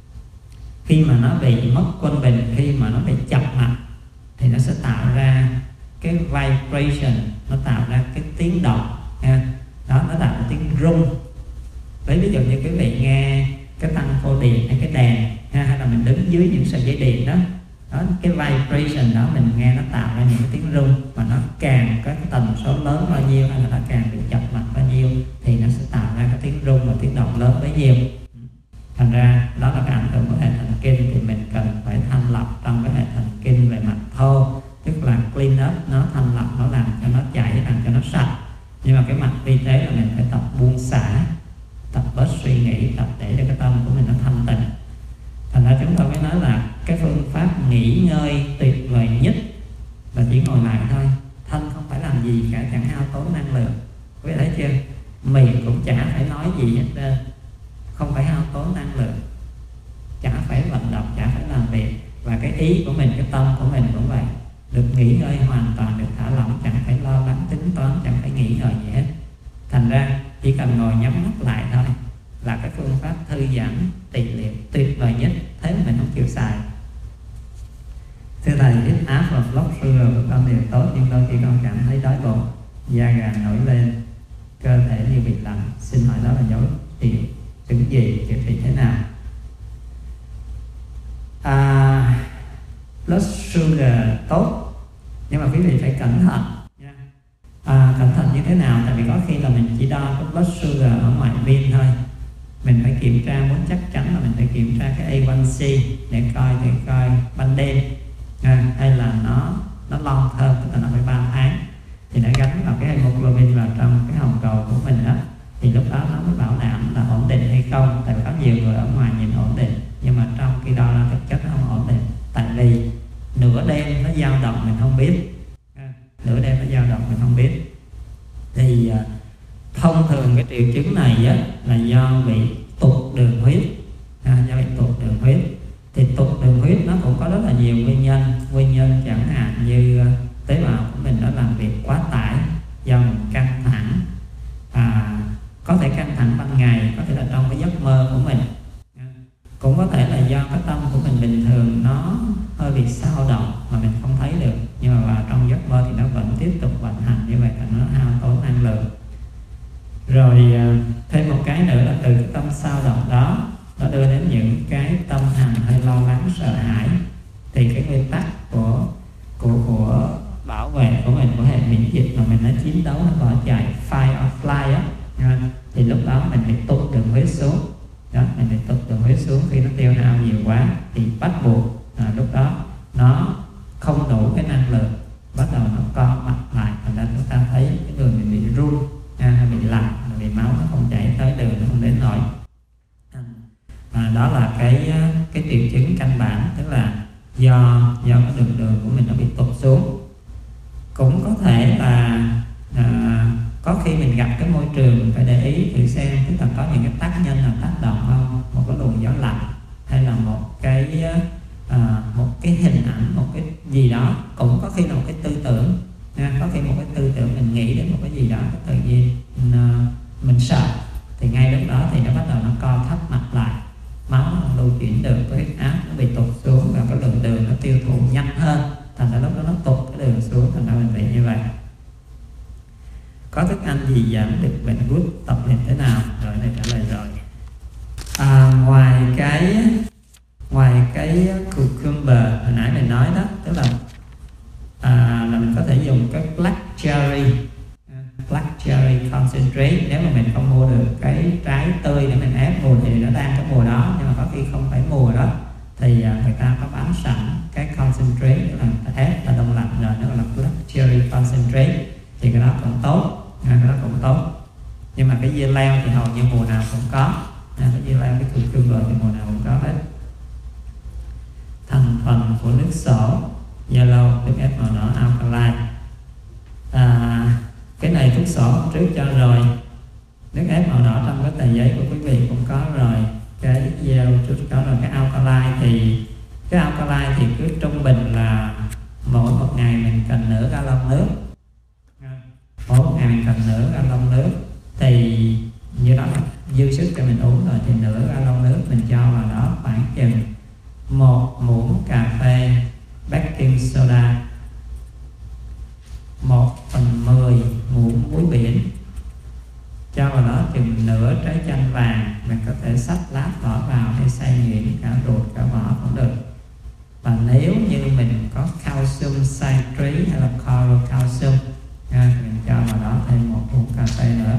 A: khi mà nó bị mất quân bình, khi mà nó bị chập mạch thì nó sẽ tạo ra cái vibration, nó tạo ra cái tiếng động. Đó, nó tạo ra tiếng rung. Lấy ví dụ như quý vị nghe cái tăng phô điện hay cái đèn, hay là mình đứng dưới những sợi dây điện đó, đó, cái vibration đó mình nghe nó tạo ra những cái tiếng rung, mà nó càng có cái tần số lớn bao nhiêu hay là nó càng bị chập mạch bao nhiêu thì nó sẽ tạo ra cái tiếng rung và tiếng động lớn bấy nhiêu. Thành ra đó là cái ảnh hưởng của hệ thần kinh, thì mình cần phải thanh lọc trong cái hệ thần kinh về mặt thô, tức là clean up, nó thanh lọc, nó làm cho nó chảy, làm cho nó sạch. Nhưng mà cái mặt vi tế là mình phải tập buông xả, tập bớt suy nghĩ, tập để cho cái tâm của mình nó thanh tịnh. Thành ra chúng tôi mới nói là cái phương pháp nghỉ ngơi tuyệt vời nhất là chỉ ngồi lại thôi. Thân không phải làm gì cả, chẳng hao tốn năng lượng. Quý vị thấy chưa? Miệng cũng chả phải nói gì hết trơn, không phải hao tốn năng lượng, chả phải vận động, chả phải làm việc. Và cái ý của mình, cái tâm của mình cũng vậy, được nghỉ ngơi hoàn toàn, được thả lỏng, chẳng phải lo lắng tính toán, chẳng phải nghĩ ngợi gì hết. Thành ra chỉ cần ngồi nhắm mắt lại thôi là cái phương pháp thư giãn trị liệu tuyệt vời nhất. Thế mà mình không chịu xài. Thưa thầy, huyết áp và blood sugar của con đều tốt, nhưng đôi khi con cảm thấy đói bụng, da gà nổi lên, cơ thể như bị lạnh. Xin hỏi đó là dấu hiệu chứng gì, điều trị thế nào? À, blood sugar tốt, nhưng mà quý vị phải cẩn thận. À, cẩn thận như thế nào? Tại vì có khi là mình chỉ đo cái blood sugar ở ngoại viên thôi. Mình phải kiểm tra, muốn chắc chắn là mình phải kiểm tra cái A one C để coi để coi ban đêm à, hay là nó nó long term, tức là nó phải ba tháng thì nó gắn vào cái hemoglobin vào trong cái hồng cầu của mình đó, thì lúc đó nó mới bảo đảm là ổn định hay không. Tại vì có nhiều người ở ngoài nhìn ổn định, nhưng mà trong khi đo ra thực chất nó không ổn định, tại vì nửa đêm nó dao động mình không biết. Nửa đêm nó dao động mình không biết. Thì uh, thông thường cái triệu chứng này á, là do bị tụt đường huyết, à, do bị tụt đường huyết. Thì tụt đường huyết nó cũng có rất là nhiều nguyên nhân. Nguyên nhân chẳng hạn như uh, tế bào của mình nó làm việc quá tải, do mình căng thẳng, à, có thể căng thẳng ban ngày, có thể là trong cái giấc mơ của mình, à, cũng có thể là do cái tâm của mình bình thường nó hơi bị xao động mà mình không thấy được, nhưng mà vào trong giấc mơ thì nó vẫn tiếp tục vận hành như vậy, là nó hao tốn năng lượng. Rồi thêm một cái nữa là từ cái tâm xao động đó, nó đưa đến những cái tâm hành hay lo lắng, sợ hãi. Thì cái nguyên tắc của của của bảo vệ của mình, của hệ miễn dịch mà mình đã chiến đấu hay bỏ chạy, fight or fly á, thì lúc đó mình bị tụt đường huyết xuống. Đó, mình bị tụt đường huyết xuống khi nó tiêu hao nhiều quá thì bắt buộc à, lúc đó nó không đủ cái năng lượng, bắt đầu nó co mặt lại, thành ra chúng do do cái đường đường của mình nó bị tụt xuống. Cũng có thể là à, có khi mình gặp cái môi trường mình phải để ý thử xem, tức là có những cái tác nhân nào tác động không, một cái luồng gió lạnh hay là một cái à, một cái hình ảnh, một cái gì đó, cũng có khi là một cái tư tưởng nha. Có khi một cái tư tưởng mình nghĩ đến một cái gì đó, cái tự nhiên mình, mình sợ, thì ngay lúc đó thì nó bắt đầu nó co thấp mặt lại, máu nó không lưu chuyển được, với huyết áp nó bị tụt xuống và cái lượng đường nó tiêu thụ nhanh hơn, thành ra lúc đó nó tụt cái đường xuống, thành ra mình bị như vậy. Có thức ăn gì giảm được bệnh gút, tập luyện thế nào? Rồi này trả lời rồi. À, ngoài cái ngoài cái cucumber hồi nãy mình nói đó, tức là à, là mình có thể dùng cái black cherry black cherry concentrate. Nếu mà mình không mua được cái trái tươi để mình ép mùa thì nó đang cái mùa đó, nhưng mà có khi không phải mùa đó thì người ta có bán sẵn cái concentrate, tức là ép là đông lạnh rồi, nó gọi là black cherry concentrate, thì cái đó cũng tốt, cái đó cũng tốt. Nhưng mà cái dưa leo thì hầu như mùa nào cũng có, cái dưa leo, cái cucumber thì mùa nào cũng có hết. Thành phần của nước sổ yellow, nước ép màu đỏ alkaline. À, cái này thuốc sổ trước cho rồi, nước ép màu đỏ trong cái tờ giấy của quý vị cũng có rồi, cái yellow trước có rồi. Cái alkaline thì cái alkaline thì cứ trung bình là mỗi một ngày mình cần nửa gallon nước, mỗi một ngày mình cần nửa gallon nước, thì như đó là dư sức cho mình uống rồi, thì nửa gallon nước mình cho vào đó khoảng chừng một muỗng cà phê baking soda, một phần mười muỗng muối biển, cho vào đó chừng nửa trái chanh vàng, mình có thể xắt lát bỏ vào hay xay nhuyễn cả ruột cả vỏ cũng được. Và nếu như mình có calcium citrate hay là coral calcium nha, mình cho vào đó thêm một muỗng cà phê nữa.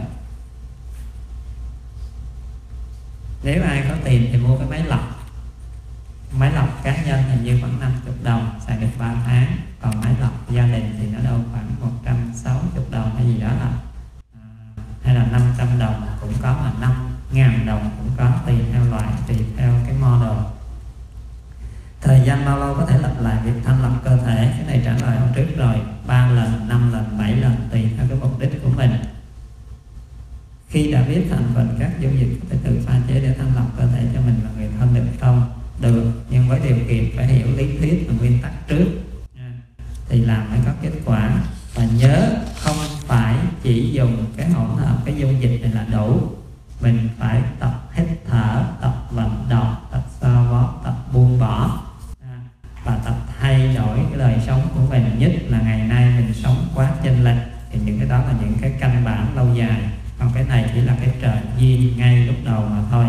A: Nếu ai có tiền thì mua cái máy lọc, máy lọc cá nhân hình như khoảng năm mươi đồng, xài được ba tháng. Còn máy lọc gia đình thì nó đâu khoảng một trăm sáu mươi đồng hay gì đó là à, hay là năm trăm đồng cũng có, mà năm ngàn đồng cũng có, tùy theo loại, tùy theo cái model. Thời gian bao lâu có thể lặp lại việc thanh lọc cơ thể? Cái này trả lời hôm trước rồi, ba lần, năm lần, bảy lần, tùy theo cái mục đích của mình. Khi đã biết thành phần các dung dịch có thể tự pha chế để thanh lọc cơ thể cho mình và người thân được không? Được, nhưng với điều kiện phải hiểu lý thuyết và nguyên tắc trước thì làm mới có kết quả. Và nhớ không phải chỉ dùng cái hỗn hợp cái dung dịch này là đủ, mình phải tập hít thở, tập vận động, tập xoa bóp, tập buông bỏ và tập thay đổi cái đời sống của mình, nhất là ngày nay mình sống quá chênh lệch, thì những cái đó là những cái căn bản lâu dài, còn cái này chỉ là cái trợ duyên ngay lúc đầu mà thôi.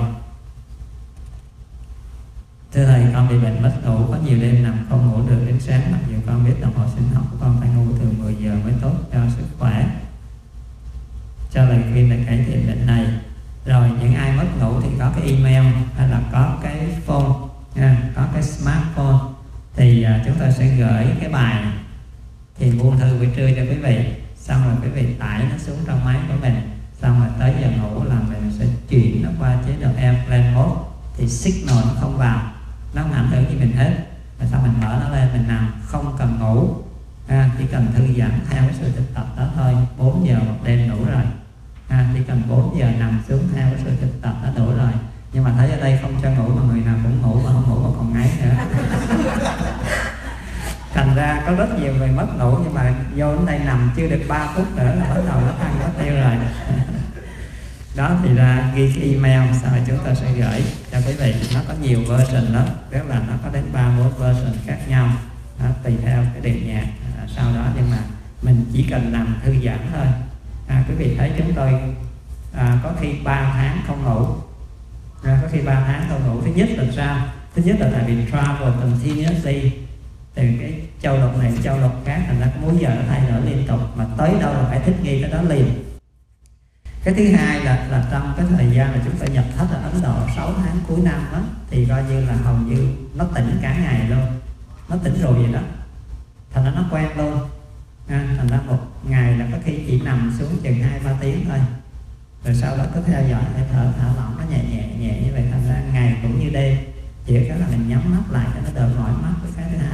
A: Thưa thầy, con bị bệnh mất ngủ, có nhiều đêm nằm không ngủ được đến sáng, mặc dù con biết đồng hồ sinh học của con phải ngủ từ mười giờ mới tốt cho sức khỏe. Cho lời khuyên để cải thiện bệnh này. Rồi những ai mất ngủ thì có cái email hay là có cái phone, nha, có cái smartphone thì uh, chúng ta sẽ gửi cái bài thì buôn thư buổi trưa cho quý vị, xong rồi quý vị tải nó xuống trong máy của mình, xong rồi tới giờ ngủ là mình sẽ chuyển nó qua chế độ airplane mode, thì signal nó không vào, nó không ảnh hưởng gì mình hết. Rồi sau mình mở nó lên, mình nằm không cần ngủ, à, chỉ cần thư giãn theo cái sự thực tập đó thôi. Bốn giờ một đêm đủ rồi, à, chỉ cần bốn giờ nằm xuống theo cái sự thực tập đã đủ rồi. Nhưng mà thấy ở đây không cho ngủ mà người nào cũng ngủ, mà không ngủ mà còn ngáy nữa. Thành ra có rất nhiều người mất ngủ, nhưng mà vô đến đây nằm chưa được ba phút nữa là bắt đầu nó ăn nó tiêu rồi. Đó thì ra ghi cái email, sau này chúng ta sẽ gửi cho quý vị. Nó có nhiều version đó, tức là nó có đến ba bốn version khác nhau đó, tùy theo cái điệu nhạc à, sau đó. Nhưng mà mình chỉ cần nằm thư giãn thôi. À, quý vị thấy chúng tôi à, có khi ba tháng không ngủ, à, có khi ba tháng không ngủ. Thứ nhất là sao? Thứ nhất là tại vì travel continuously, từ cái châu lục này châu lục khác, thành ra múi giờ nó thay đổi liên tục, mà tới đâu là phải thích nghi cái đó liền. Cái thứ hai là, là trong cái thời gian mà chúng ta nhập thất ở Ấn Độ sáu tháng cuối năm đó, thì coi như là hầu như nó tỉnh cả ngày luôn, nó tỉnh rồi vậy đó, thành ra nó quen luôn. À, thành ra một ngày là có khi chỉ nằm xuống chừng hai ba tiếng thôi, rồi sau đó cứ theo dõi hơi thở thả lỏng nó nhẹ nhẹ nhẹ như vậy, thành ra ngày cũng như đêm, chỉ cái là mình nhắm mắt lại cho nó đỡ mỏi mắt. Với cái thứ hai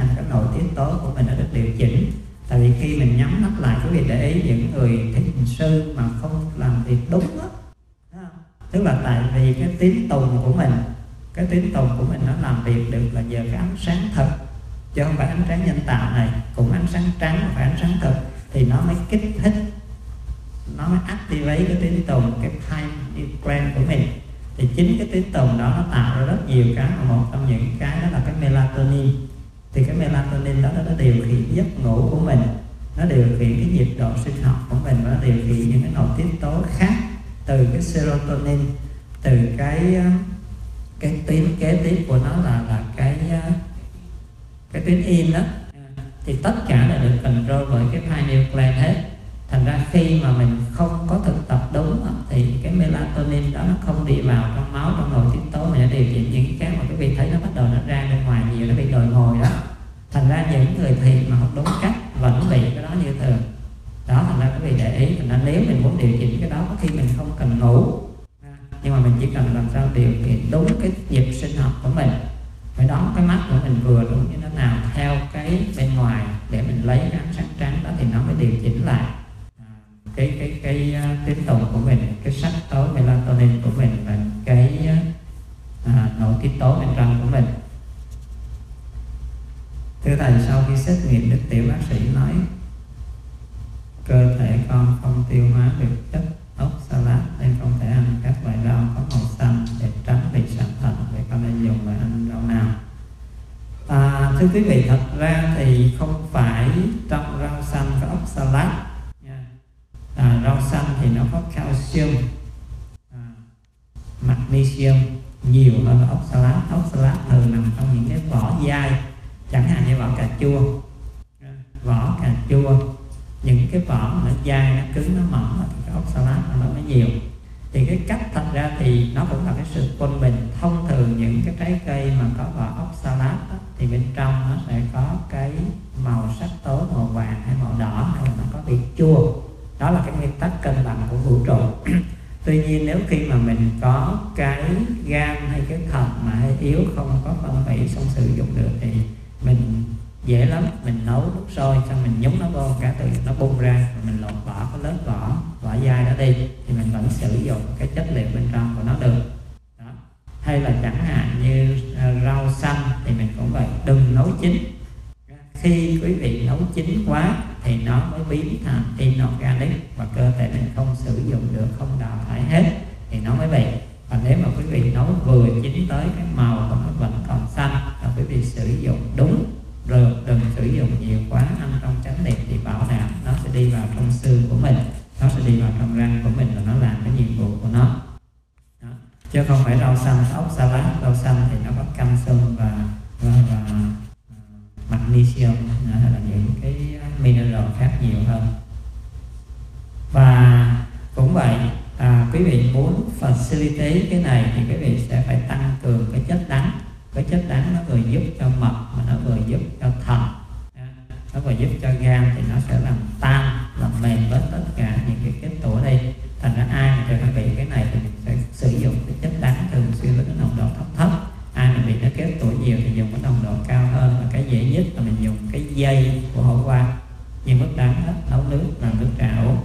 A: tố của mình nó được điều chỉnh. Tại vì khi mình nhắm mắt lại, quý vị để ý những người thiền sư mà không làm việc đúng đó, tức là tại vì cái tiếng tùng của mình, cái tiếng tùng của mình nó làm việc được là nhờ cái ánh sáng thực, chứ không phải ánh sáng nhân tạo này. Cũng ánh sáng trắng, không phải ánh sáng thực, thì nó mới kích thích, nó mới activate cái tiếng tùng, cái pineal gland của mình. Thì chính cái tiếng tùng đó nó tạo ra rất nhiều cái, mà một trong những cái đó là cái melatonin. Thì cái melatonin đó nó điều khiển giấc ngủ của mình, nó điều khiển cái nhịp độ sinh học của mình, và nó điều khiển những cái nội tiết tố khác, từ cái serotonin, từ cái cái tuyến kế tiếp của nó là là cái cái tuyến in đó. Thì tất cả là được control bởi cái pineal gland hết. Thành ra khi mà mình không có thực tập đúng thì cái melatonin đó nó không đi vào trong máu, trong nội tiết tố, mà nó điều chỉnh những cái mà quý vị thấy nó bắt đầu nó ra bên ngoài nhiều, nó bị đòi ngồi đó. Thành ra những người thiền mà học đúng cách vẫn bị cái đó như thường đó. Thành ra quý vị để ý, thành ra nếu mình muốn điều chỉnh cái đó, có khi mình không cần ngủ, nhưng mà mình chỉ cần làm sao điều khiển đúng cái nhịp sinh học của mình, phải đóng cái mắt của mình vừa đúng như thế nào theo cái bên ngoài, để mình lấy cái ánh sáng trắng đó thì nó mới điều chỉnh lại cái cái cái tiếng tùng của mình, cái sắc tố melatonin của mình, và cái à, nội tiết tố bên trong của mình. Thưa thầy, sau khi xét nghiệm, đức tiểu bác sĩ nói cơ thể con không tiêu hóa được chất oxalat nên không thể ăn các loại rau có màu xanh để tránh bị sạn thận. Vậy con nên dùng loại ăn rau nào? À, thưa quý vị, thật ra thì không phải trong rau xanh có oxalat. À, rau xanh thì nó có calcium, à, magnesium nhiều hơn là oxalat. Oxalat thường nằm trong những cái vỏ dai, chẳng hạn như vỏ cà chua, vỏ cà chua, những cái vỏ nó dai, nó cứng, nó mỏng thì cái oxalat nó mới nhiều. Thì cái cách thật ra thì nó cũng là cái sự quân bình. Thông thường những cái trái cây mà có vỏ oxalat đó, thì bên trong nó sẽ có cái màu sắc tố màu vàng hay màu đỏ, hay là nó có vị chua. Đó là cái nguyên tắc cân bằng của vũ trụ. Tuy nhiên nếu khi mà mình có cái gan hay cái thận mà hay yếu, không có phân hủy, không sử dụng được, thì mình dễ lắm, mình nấu nước sôi xong mình nhúng nó vô cả, tự nó bung ra, rồi mình lột bỏ cái lớp vỏ vỏ dai đó đi, thì mình vẫn sử dụng cái chất liệu bên trong của nó được đó. Hay là chẳng hạn như uh, rau xanh thì mình cũng vậy, đừng nấu chín. Khi quý vị nấu chín quá thì nó mới biến thành inorganic, và cơ thể mình không sử dụng được, không đào thải hết, thì nó mới bị. Và nếu mà quý vị nấu vừa chín tới cái màu của nó vẫn còn xanh, và quý vị sử dụng đúng rồi, đừng sử dụng nhiều quá, ăn trong chánh niệm, thì bảo đảm nó sẽ đi vào trong xương của mình, nó sẽ đi vào trong răng của mình, và nó làm cái nhiệm vụ của nó đó. Chứ không phải rau xanh ốc salad. Rau xanh thì nó có calcium và, và, và magnesium, hay là những cái mineral khác nhiều hơn. Và cũng vậy, à, quý vị muốn facilitate cái này thì quý vị sẽ phải tăng cường cái chất đắng. Cái chất đắng nó vừa giúp cho mật, mà nó vừa giúp cho thận, nó vừa giúp cho gan, thì nó sẽ làm tan, làm mềm bớt tất cả những cái kết tủa đây. Thành ra ai mà thường bị cái này thì mình sẽ sử dụng cái chất đắng thường xuyên với cái nồng độ thấp thấp. Ai mà bị nó kết tủa nhiều thì dùng cái nồng độ cao hơn. Và cái dễ nhất là mình dùng cái dây của hổ qua như mức đắng đó, nấu nước làm nước trà uống.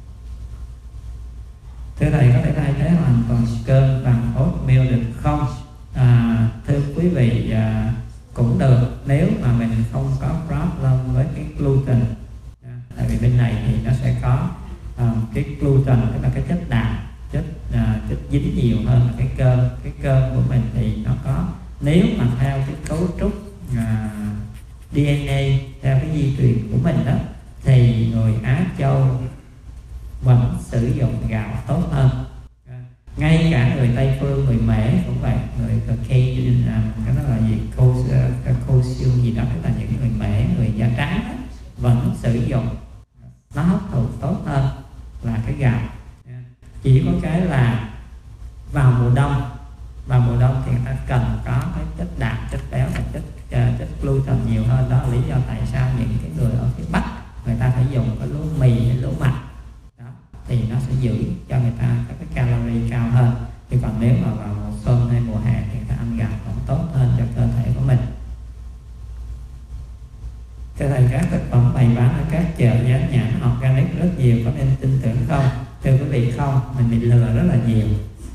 A: Thưa thầy, có thể thay thế hoàn toàn cơm bằng oatmeal được không? À, thưa quý vị, à, cũng được nếu mà mình không có problem với cái gluten. À, tại vì bên này thì nó sẽ có à, cái gluten, tức là cái chất đạm, chất à, chất dính nhiều hơn là cái cơm. Cái cơm của mình thì nó có, nếu mà theo cái cấu trúc à, đê en a, theo cái di truyền của mình đó, thì người Á Châu vẫn sử dụng gạo tốt hơn. Ngay cả người Tây Phương, người Mễ cũng vậy, người Caucasian, cái đó là gì, Caucasian gì đó, tức là những người Mễ, người da trắng đó, vẫn sử dụng, nó hấp thụ tốt hơn là cái gạo. Chỉ có cái là vào mùa đông, vào mùa đông thì người ta cần có cái chất đạm, chất béo và chất uh, chất gluten nhiều hơn. Đó là lý do tại sao những cái người ở phía Bắc người ta phải dùng cái lúa mì hay lúa mạch đó, thì nó sẽ giữ cho người ta có cái calorie cao hơn. Chứ còn nếu mà vào mùa xuân hay mùa hè thì người ta ăn gạo vẫn tốt hơn cho cơ thể của mình. Cho nên các thực phẩm bày bán ở các chợ giá nhãn organic rất nhiều, có nên tin tưởng không? Thưa quý vị, không, mình bị lừa rất là nhiều.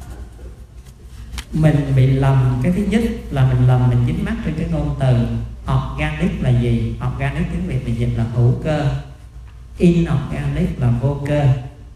A: Mình bị lầm, cái thứ nhất là mình lầm, mình dính mắc trên cái ngôn từ organic là gì? Organic tiếng Việt mình dịch là hữu cơ, inorganic là vô cơ.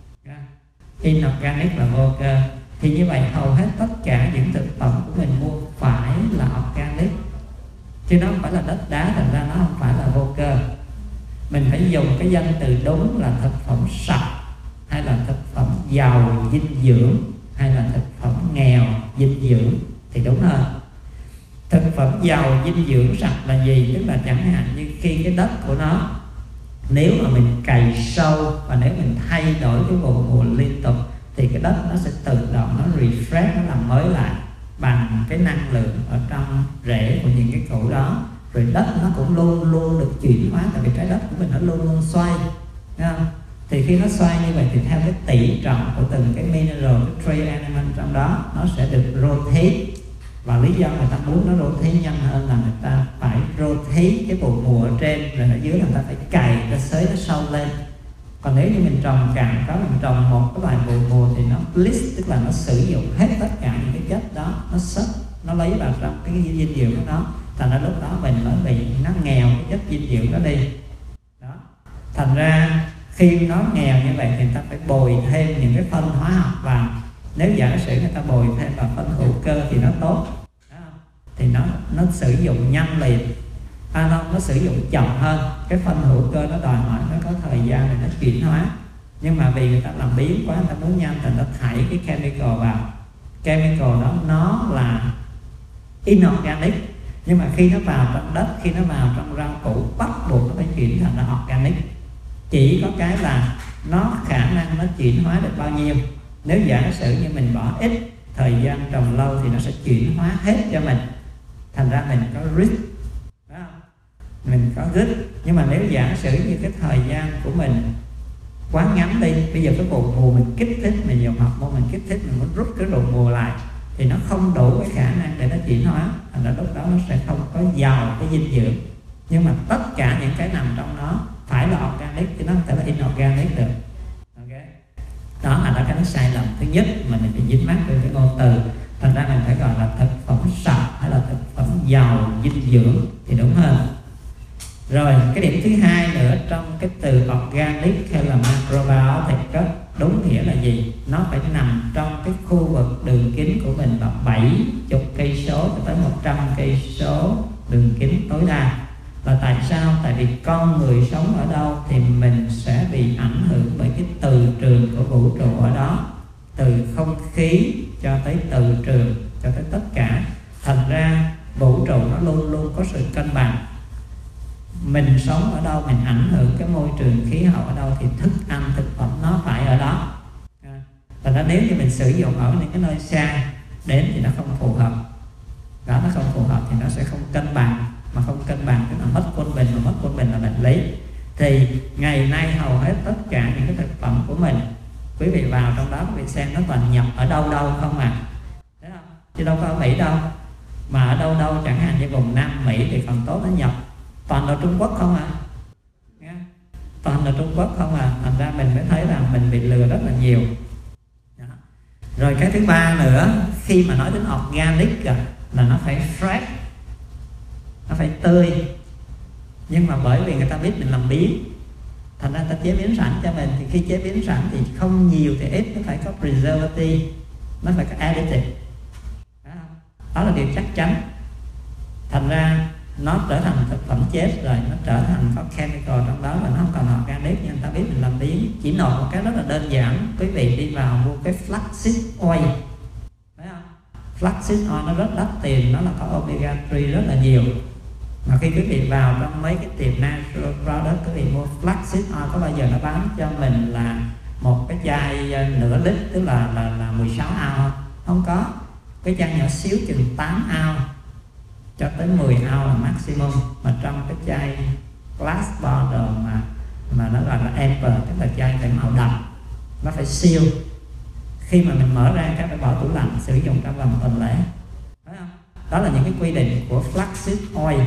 A: Inorganic là vô cơ. Thì như vậy hầu hết tất cả những thực phẩm của mình mua phải là organic, chứ nó không phải là đất đá, thành ra nó không phải là vô cơ. Mình phải dùng cái danh từ đúng là thực phẩm sạch, hay là thực phẩm giàu dinh dưỡng, hay là thực phẩm nghèo dinh dưỡng thì đúng hơn. Thực phẩm giàu dinh dưỡng sạch là gì? Tức là chẳng hạn như khi cái đất của nó, nếu mà mình cày sâu và nếu mình thay đổi cái vụ mùa liên tục thì cái đất nó sẽ tự động nó refresh, nó làm mới lại bằng cái năng lượng ở trong rễ của những cái củ đó. Rồi đất nó cũng luôn luôn được chuyển hóa, tại vì trái đất của mình nó luôn luôn xoay, thấy không? Thì khi nó xoay như vậy thì theo cái tỷ trọng của từng cái mineral, cái trace element trong đó nó sẽ được rotate. Và lý do người ta muốn nó rotate nhanh hơn là người ta phải rotate cái vụ mùa ở trên, rồi ở dưới là người ta phải cày, nó xới nó sâu lên. Còn nếu như mình trồng cạn có, mình trồng một cái vài vụ mùa thì nó blitz, tức là nó sử dụng hết tất cả những cái chất đó, nó sấp, nó lấy vào trong cái dinh dưỡng của nó. Thành ra lúc đó mình mới bị nó nghèo cái chất dinh dưỡng đó đi đó. Thành ra khi nó nghèo như vậy thì người ta phải bồi thêm những cái phân hóa học vào. Nếu giả sử người ta bồi thêm vào phân hữu cơ thì nó tốt đó. Thì nó nó sử dụng nhanh liền, à, nó, nó sử dụng chậm hơn. Cái phân hữu cơ nó đòi hỏi nó có thời gian để nó chuyển hóa, nhưng mà vì người ta làm biến quá, người ta muốn nhanh thì nó thảy cái chemical vào. Chemical đó nó là inorganic, nhưng mà khi nó vào trong đất, khi nó vào trong rau củ, bắt buộc nó phải chuyển thành là organic. Chỉ có cái là nó khả năng nó chuyển hóa được bao nhiêu. Nếu giả sử như mình bỏ ít, thời gian trồng lâu thì nó sẽ chuyển hóa hết cho mình, thành ra mình có risk, phải không? Mình có risk. Nhưng mà nếu giả sử như cái thời gian của mình quá ngắn đi, bây giờ cái vụ mùa mình kích thích, mình dùng học môn mình kích thích, mình muốn rút cái vụ mùa lại thì nó không đủ cái khả năng để nó chuyển hóa, thành ra lúc đó nó sẽ không có giàu cái dinh dưỡng. Nhưng mà tất cả những cái nằm trong nó phải là organic, chứ nó không thể là inorganic được. Okay. Đó là cái nó sai lầm thứ nhất mà mình bị dính mắc với cái ngôn từ. Thành ra mình phải gọi là thực phẩm sạch hay là thực phẩm giàu dinh dưỡng thì đúng hơn. Rồi cái điểm thứ hai nữa trong cái từ organic hay là macrobiotic đó, đúng nghĩa là gì? Nó phải nằm trong cái khu vực đường kính của mình là bảy mươi cây số cho tới một trăm cây số đường kính tối đa. Là tại sao? Tại vì con người sống ở đâu thì mình sẽ bị ảnh hưởng bởi cái từ trường của vũ trụ ở đó, từ không khí cho tới từ trường cho tới tất cả. Thành ra vũ trụ nó luôn luôn có sự cân bằng. Mình sống ở đâu, mình ảnh hưởng cái môi trường khí hậu ở đâu thì thức ăn, thực phẩm nó phải ở đó. Thành ra nếu như mình sử dụng ở những cái nơi xa đến thì nó không phù hợp. Đó, nó không phù hợp thì nó sẽ không cân bằng. Mà không cân bằng tức là mất quân bình, mà mất quân bình là bệnh lý. Thì ngày nay hầu hết tất cả những cái thực phẩm của mình, quý vị vào trong đó quý vị xem nó toàn nhập ở đâu đâu không à, thấy không? Chứ đâu có ở Mỹ đâu. Mà ở đâu đâu chẳng hạn như vùng Nam Mỹ thì còn tốt, nó nhập toàn là Trung Quốc không à, toàn là Trung Quốc không à. Thành ra mình mới thấy rằng mình bị lừa rất là nhiều đó. Rồi cái thứ ba nữa, khi mà nói đến organic là nó phải fresh, nó phải tươi. Nhưng mà bởi vì người ta biết mình làm biến, thành ra người ta chế biến sẵn cho mình, thì khi chế biến sẵn thì không nhiều thì ít, nó phải có preservative, nó phải có additive đó, đó là điều chắc chắn. Thành ra nó trở thành thực phẩm chết rồi, nó trở thành có chemical trong đó và nó không còn organic. Nhưng người ta biết mình làm biến. Chỉ nổi một cái rất là đơn giản, quý vị đi vào mua cái flaxseed oil, thấy không? Flaxseed oil nó rất đắt tiền, nó là có omega ba rất là nhiều. Mà khi quý vị vào trong mấy cái tiệm natural product, quý vị mua flaxseed oil, có bao giờ nó bán cho mình là một cái chai nửa lít, tức là là, là mười sáu ounce không? Không có. Cái chai nhỏ xíu chừng tám ounce cho tới mười ounce là maximum. Mà trong cái chai glass bottle mà mà nó gọi là amber, tức là chai phải màu đậm, nó phải seal. Khi mà mình mở ra các phải bỏ tủ lạnh, sử dụng trong vòng tuần lễ. Đó là những cái quy định của flaxseed oil.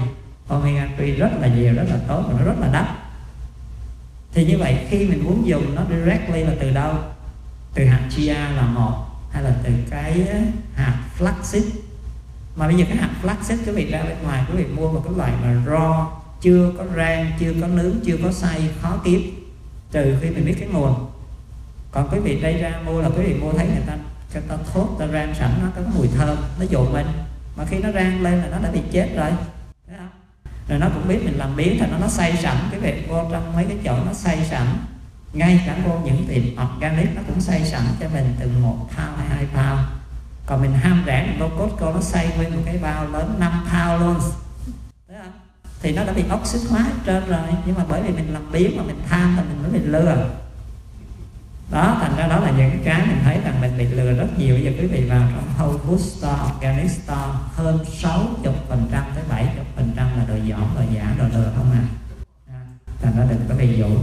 A: omega ba rất là nhiều, rất là tốt và nó rất là đắt. Thì như vậy khi mình muốn dùng nó directly là từ đâu? Từ hạt chia là một, hay là từ cái hạt flaxseed. Mà bây giờ cái hạt flaxseed quý vị ra bên ngoài quý vị mua một cái loại mà raw, chưa có rang, chưa có nướng, chưa có xay, khó kiếm, trừ khi mình biết cái nguồn. Còn quý vị đây ra mua là quý vị mua thấy người ta người ta thốt, ta rang sẵn, nó có mùi thơm, nó dụ mình, mà khi nó rang lên là nó đã bị chết rồi. Thấy không? Rồi nó cũng biết mình làm biến, thành nó nó xay sẵn, quý vị vô trong mấy cái chỗ nó xay sẵn, ngay cả vô những tiệm organic nó cũng xay sẵn cho mình từng một thao hay hai thao. Còn mình ham rẻ mình vô Costco nó xay nguyên một cái bao lớn năm thao luôn. Thấy không? Thì nó đã bị oxit hóa hết trơn rồi, nhưng mà bởi vì mình làm biến mà mình tham là mình mới bị lừa. Đó, thành ra đó là những cái mình thấy rằng mình bị lừa rất nhiều. Bây giờ quý vị vào trong Whole Food Store, Organic Store, hơn sáu mươi phần trăm tới bảy mươi phần trăm là đồ dỏm, đồ giả, đồ lừa không à. Thành ra đừng có bị dụ.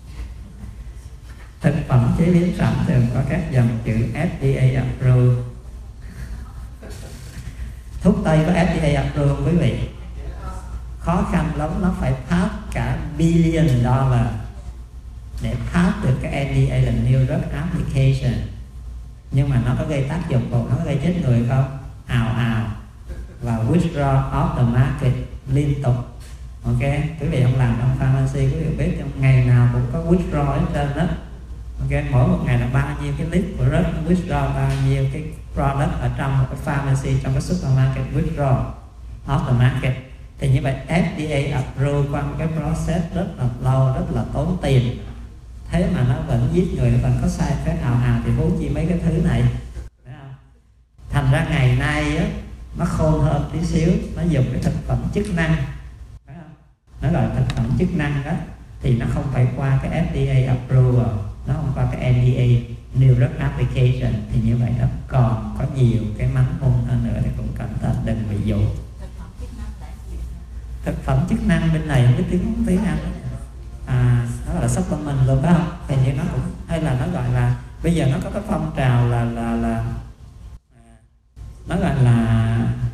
A: Thực phẩm chế biến sẵn thường có các dòng chữ F D A approved. Thuốc Tây có F D A approved quý vị. Khó khăn lắm, nó phải pass cả billion dollar để pass được cái N D A là New Drug Application. Nhưng mà nó có gây tác dụng không? Nó có gây chết người không? Ào ào. Và withdraw off the market liên tục. Ok, quý vị không làm trong pharmacy, quý vị biết trong ngày nào cũng có withdraw ở trên đó. Ok, mỗi một ngày là bao nhiêu cái list của rất withdraw, bao nhiêu cái product ở trong một cái pharmacy, trong cái supermarket withdraw off the market. Thì như vậy F D A approve qua một cái process rất là lâu, rất là tốn tiền, thế mà nó vẫn giết người, nó vẫn có sai phép ào ào, thì vốn chi mấy cái thứ này. Thành ra ngày nay á, nó khôn hơn tí xíu, nó dùng cái thực phẩm chức năng, nó gọi là thực phẩm chức năng đó, thì nó không phải qua cái F D A approval, nó không qua cái N D A New Drug Application. Thì như vậy nó còn có nhiều cái mánh mung hơn nữa, thì cũng cẩn thận đừng bị dụ. Thực phẩm chức năng bên này không biết tiếng tiếng Anh, à, nó gọi là supplement luôn đó không? Thì như nó cũng, hay là nó gọi là, bây giờ nó có cái phong trào là là là nó gọi là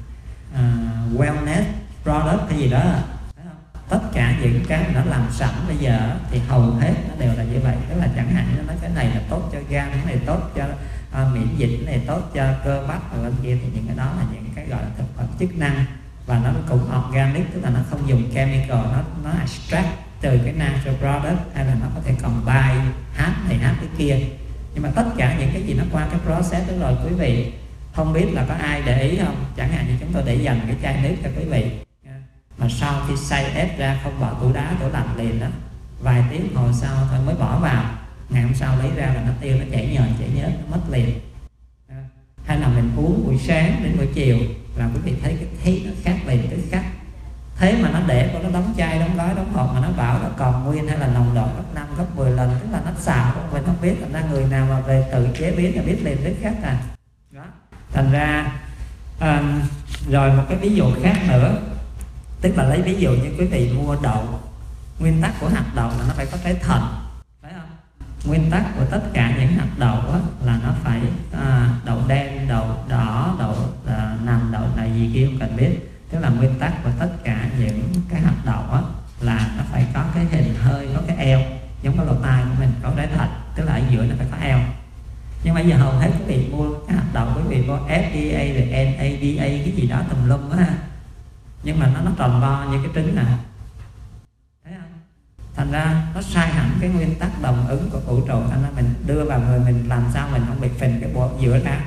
A: uh, wellness product hay gì đó. Tất cả những cái mà nó làm sẵn bây giờ thì hầu hết nó đều là như vậy. Tức là chẳng hạn như nó cái này là tốt cho gan, cái này tốt cho uh, miễn dịch, cái này tốt cho cơ bắp, và bên kia thì những cái đó là những cái gọi là thực phẩm chức năng. Và nó cũng organic, tức là nó không dùng chemical, nó nó extract từ cái natural product, hay là nó có thể combine hát này hát cái kia. Nhưng mà tất cả những cái gì nó qua cái process đó rồi quý vị, không biết là có ai để ý không? Chẳng hạn như chúng tôi để dành cái chai nước cho quý vị, mà sau khi xay ép ra không bỏ tủ đá tủ lạnh liền đó, vài tiếng hồi sau thôi mới bỏ vào, ngày hôm sau lấy ra là nó tiêu, nó chảy nhờn chảy nhớt, nó mất liền. Hay là mình uống buổi sáng đến buổi chiều là quý vị thấy cái thấy nó khác liền tức khắc. Thế mà nó để có nó đóng chai, đóng gói, đóng hộp mà nó bảo là còn nguyên hay là nồng độ gấp năm, gấp mười lần, tức là nó xào không, mình không biết. Thành ra người nào mà về tự chế biến là biết liền tức khắc à. Đó. Thành ra um, rồi một cái ví dụ khác nữa, tức là lấy ví dụ như quý vị mua đậu, nguyên tắc của hạt đậu là nó phải có trái thần, phải không? Nguyên tắc của tất cả những hạt đậu đó là nó phải à, đậu đen, đậu đỏ, đậu à, nằm, đậu này gì kia không cần biết. Tức là nguyên tắc của tất cả những cái hạt đậu đó là nó phải có cái hình hơi, có cái eo, giống cái lỗ tai của mình có trái thật, tức là ở giữa nó phải có eo. Nhưng mà giờ hầu hết quý vị mua cái hạt đậu, quý vị mua F D A rồi N A D A cái gì đó tùm lum đó ha, nhưng mà nó nó tròn vo như cái trứng nè, thấy không? Thành ra nó sai hẳn cái nguyên tắc đồng ứng của vũ trụ. Thành ra mình đưa vào người mình làm sao mình không bị phình cái bộ giữa ra,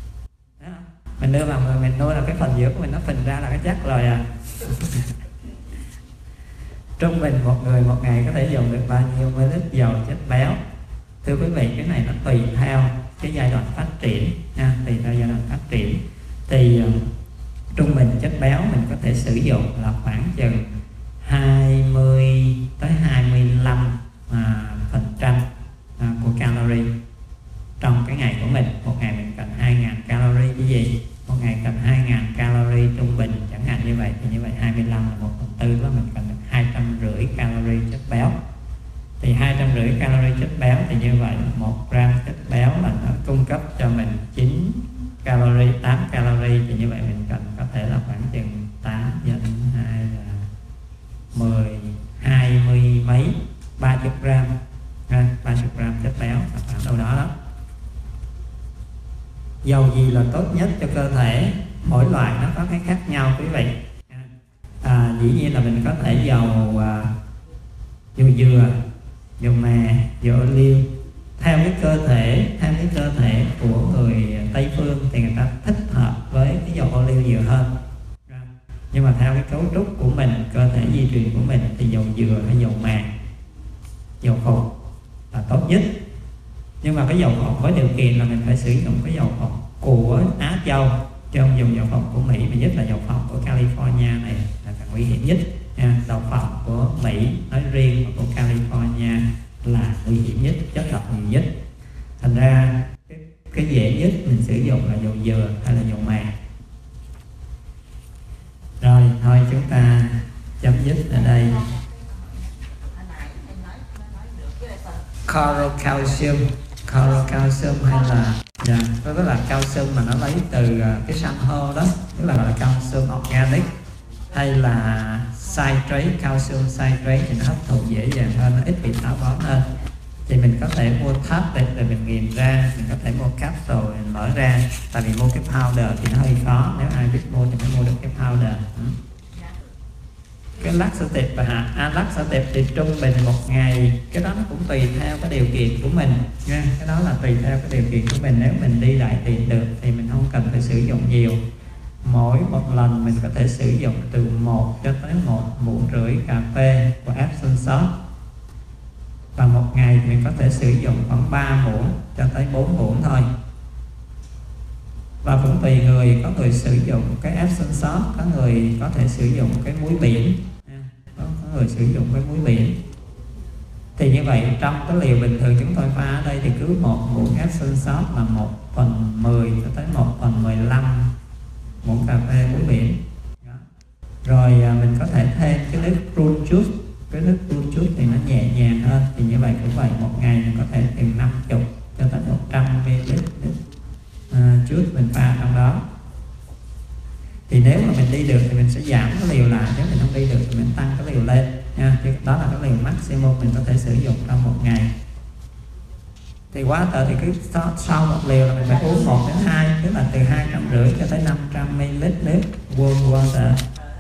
A: mình đưa vào người mình nuôi là cái phần giữa của mình nó phình ra là cái chắc rồi à. Trung bình một người một ngày có thể dùng được bao nhiêu ml dầu chất béo? Thưa quý vị, cái này nó tùy theo cái giai đoạn phát triển nha, tùy theo giai đoạn phát triển. Thì uh, trung bình chất béo mình có thể sử dụng là khoảng chừng hai mươi tới hai mươi lăm phần trăm của calorie trong cái ngày của mình. Một ngày mình cần hai nghìn calorie cái gì? Một ngày cần hai nghìn calorie trung bình chẳng hạn như vậy, thì như vậy hai mươi lăm là một phần tư đó, mình cần được hai trăm rưỡi calorie chất béo. Thì hai trăm rưỡi calorie chất béo thì như vậy một gram chất béo là nó cung cấp cho mình chín calorie, tám calorie, thì như vậy mình cần có thể là khoảng chừng tám nhân hai là ba mươi gram, ba mươi gram chất béo khoảng đâu đó đó. Dầu gì là tốt nhất cho cơ thể? Mỗi loại nó có cái khác nhau quý vị. À, dĩ nhiên là mình có thể dầu à, dầu dừa, dầu mè, dầu ô liu. Theo cái cơ thể, theo cái cơ thể của người Tây phương thì người ta thích hợp với cái dầu ô liu nhiều hơn. Nhưng mà theo cái cấu trúc của mình, cơ thể di truyền của mình thì dầu dừa hay dầu mè, dầu khổ là tốt nhất. Nhưng mà cái dầu khổ với điều kiện là mình phải sử dụng cái dầu khổ của Á Châu, chứ không dùng dầu khổ của Mỹ, mà nhất là dầu khổ của California này là càng nguy hiểm nhất nha. Dầu khổ của Mỹ nói riêng và của California là nguy hiểm nhất, chất độc nhiều nhất. Thành ra cái, cái dễ nhất mình sử dụng là dầu dừa hay là dầu mè. Rồi thôi chúng ta chấm dứt ở đây. Coral calcium, coral calcium hay là yeah, đó là calcium mà nó lấy từ cái san hô đó, tức là gọi là calcium organic, hay là citrate, calcium citrate thì nó hấp thụ dễ dàng hơn, nó ít bị táo bón hơn. Thì mình có thể mua tablet rồi mình nghiền ra, mình có thể mua capsule rồi mình mở ra. Tại vì mua cái powder thì nó hơi khó, nếu ai biết mua thì mới mua được cái powder. ừ. Cái laxative và hạt à, laxative thì trung bình một ngày, cái đó nó cũng tùy theo cái điều kiện của mình nha. Cái đó là tùy theo cái điều kiện của mình. Nếu mình đi đại tiện được thì mình không cần phải sử dụng nhiều. Mỗi một lần mình có thể sử dụng từ một cho tới một muỗng rưỡi cà phê của Epsom salt. Và một ngày mình có thể sử dụng khoảng ba muỗng cho tới bốn muỗng thôi. Và cũng tùy người, có người sử dụng cái Epsom salt, có người có thể sử dụng cái muối biển, có, có người sử dụng cái muối biển. Thì như vậy trong cái liều bình thường chúng tôi pha ở đây thì cứ một muỗng Epsom salt là một phần mười cho tới một phần mười lăm muỗng cà phê muối biển. Đó. Rồi mình có thể thêm cái nước prune juice. Cái nước prune juice thì nó nhẹ nhàng hơn. Thì như vậy cũng vậy, một ngày mình có thể từ năm mươi cho tới một trăm mi li lít nước uh, juice mình pha trong đó. Thì nếu mà mình đi được thì mình sẽ giảm cái liều lại, nếu mình không đi được thì mình tăng cái liều lên nha. Chứ đó là cái liều maximum mình có thể sử dụng trong một ngày. Thì quá tờ thì cứ sau, sau một liều là mình phải uống một đến hai, tức là từ hai trăm rưỡi cho tới năm trăm mi li lít nước warm water.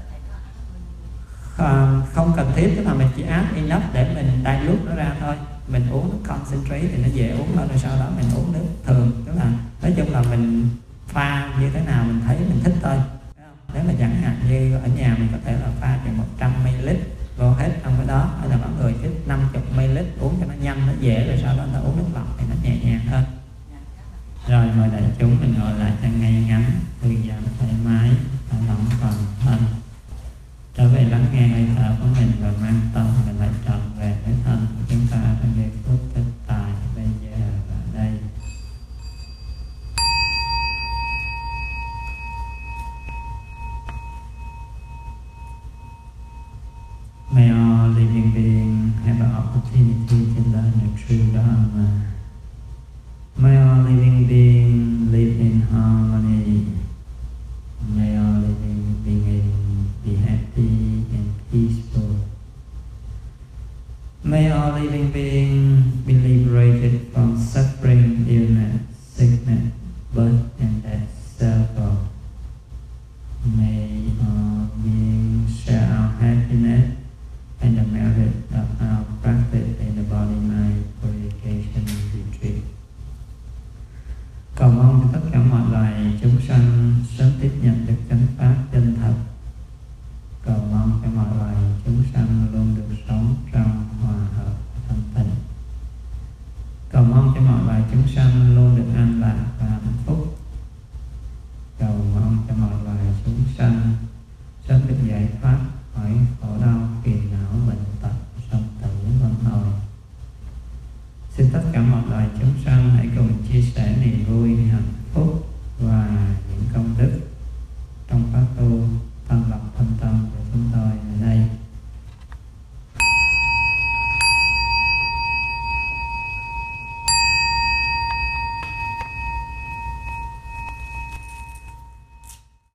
A: À, không cần thiết, tức là mình chỉ add enough để mình dilute nó ra thôi. Mình uống nước concentrate thì nó dễ uống hơn, rồi sau đó mình uống nước thường, tức là nói chung là mình pha như thế nào mình thấy mình thích thôi. Nếu mà chẳng hạn như ở nhà mình có thể là pha chừng một trăm mi li lít vô hết trong cái đó, hay là có người thích năm mươi mi li lít uống cho nó nhanh, nó dễ, rồi sau đó nó uống nước lọc thì nó nhẹ nhàng hơn. Rồi mời đại chúng mình ngồi lại cho ngay ngắn, thư giãn thoải mái, thả lỏng toàn thân, trở về lắng nghe hơi thở của mình và mang tâm mình lại trọn về với thân của chúng ta trong giây phút thực tại bây giờ và đây. May all living beings have an opportunity to learn the true Dharma. May all living beings live in harmony. May all living beings be happy and peaceful. May all living beings be liberated from suffering, illness, sickness, birth and death, circle. May all beings share our happiness and the merit of our practice in the body-mind purification retreat. Cầu mong tất cả mọi loài chúng sanh sớm tiếp nhận được chánh pháp chân thật. Cầu mong cho mọi loài chúng sanh luôn được sống trong hòa hợp thanh tịnh. Cầu mong cho mọi loài chúng sanh luôn được an lạc và hạnh phúc. Cầu mong cho mọi loài chúng sanh sớm được giải thoát khỏi khổ đau, phiền não, bệnh tật, sanh tử, luân hồi. Xin tất cả mọi loài chúng sanh hãy cùng chia sẻ niềm vui, hạnh phúc và những công đức trong pháp tu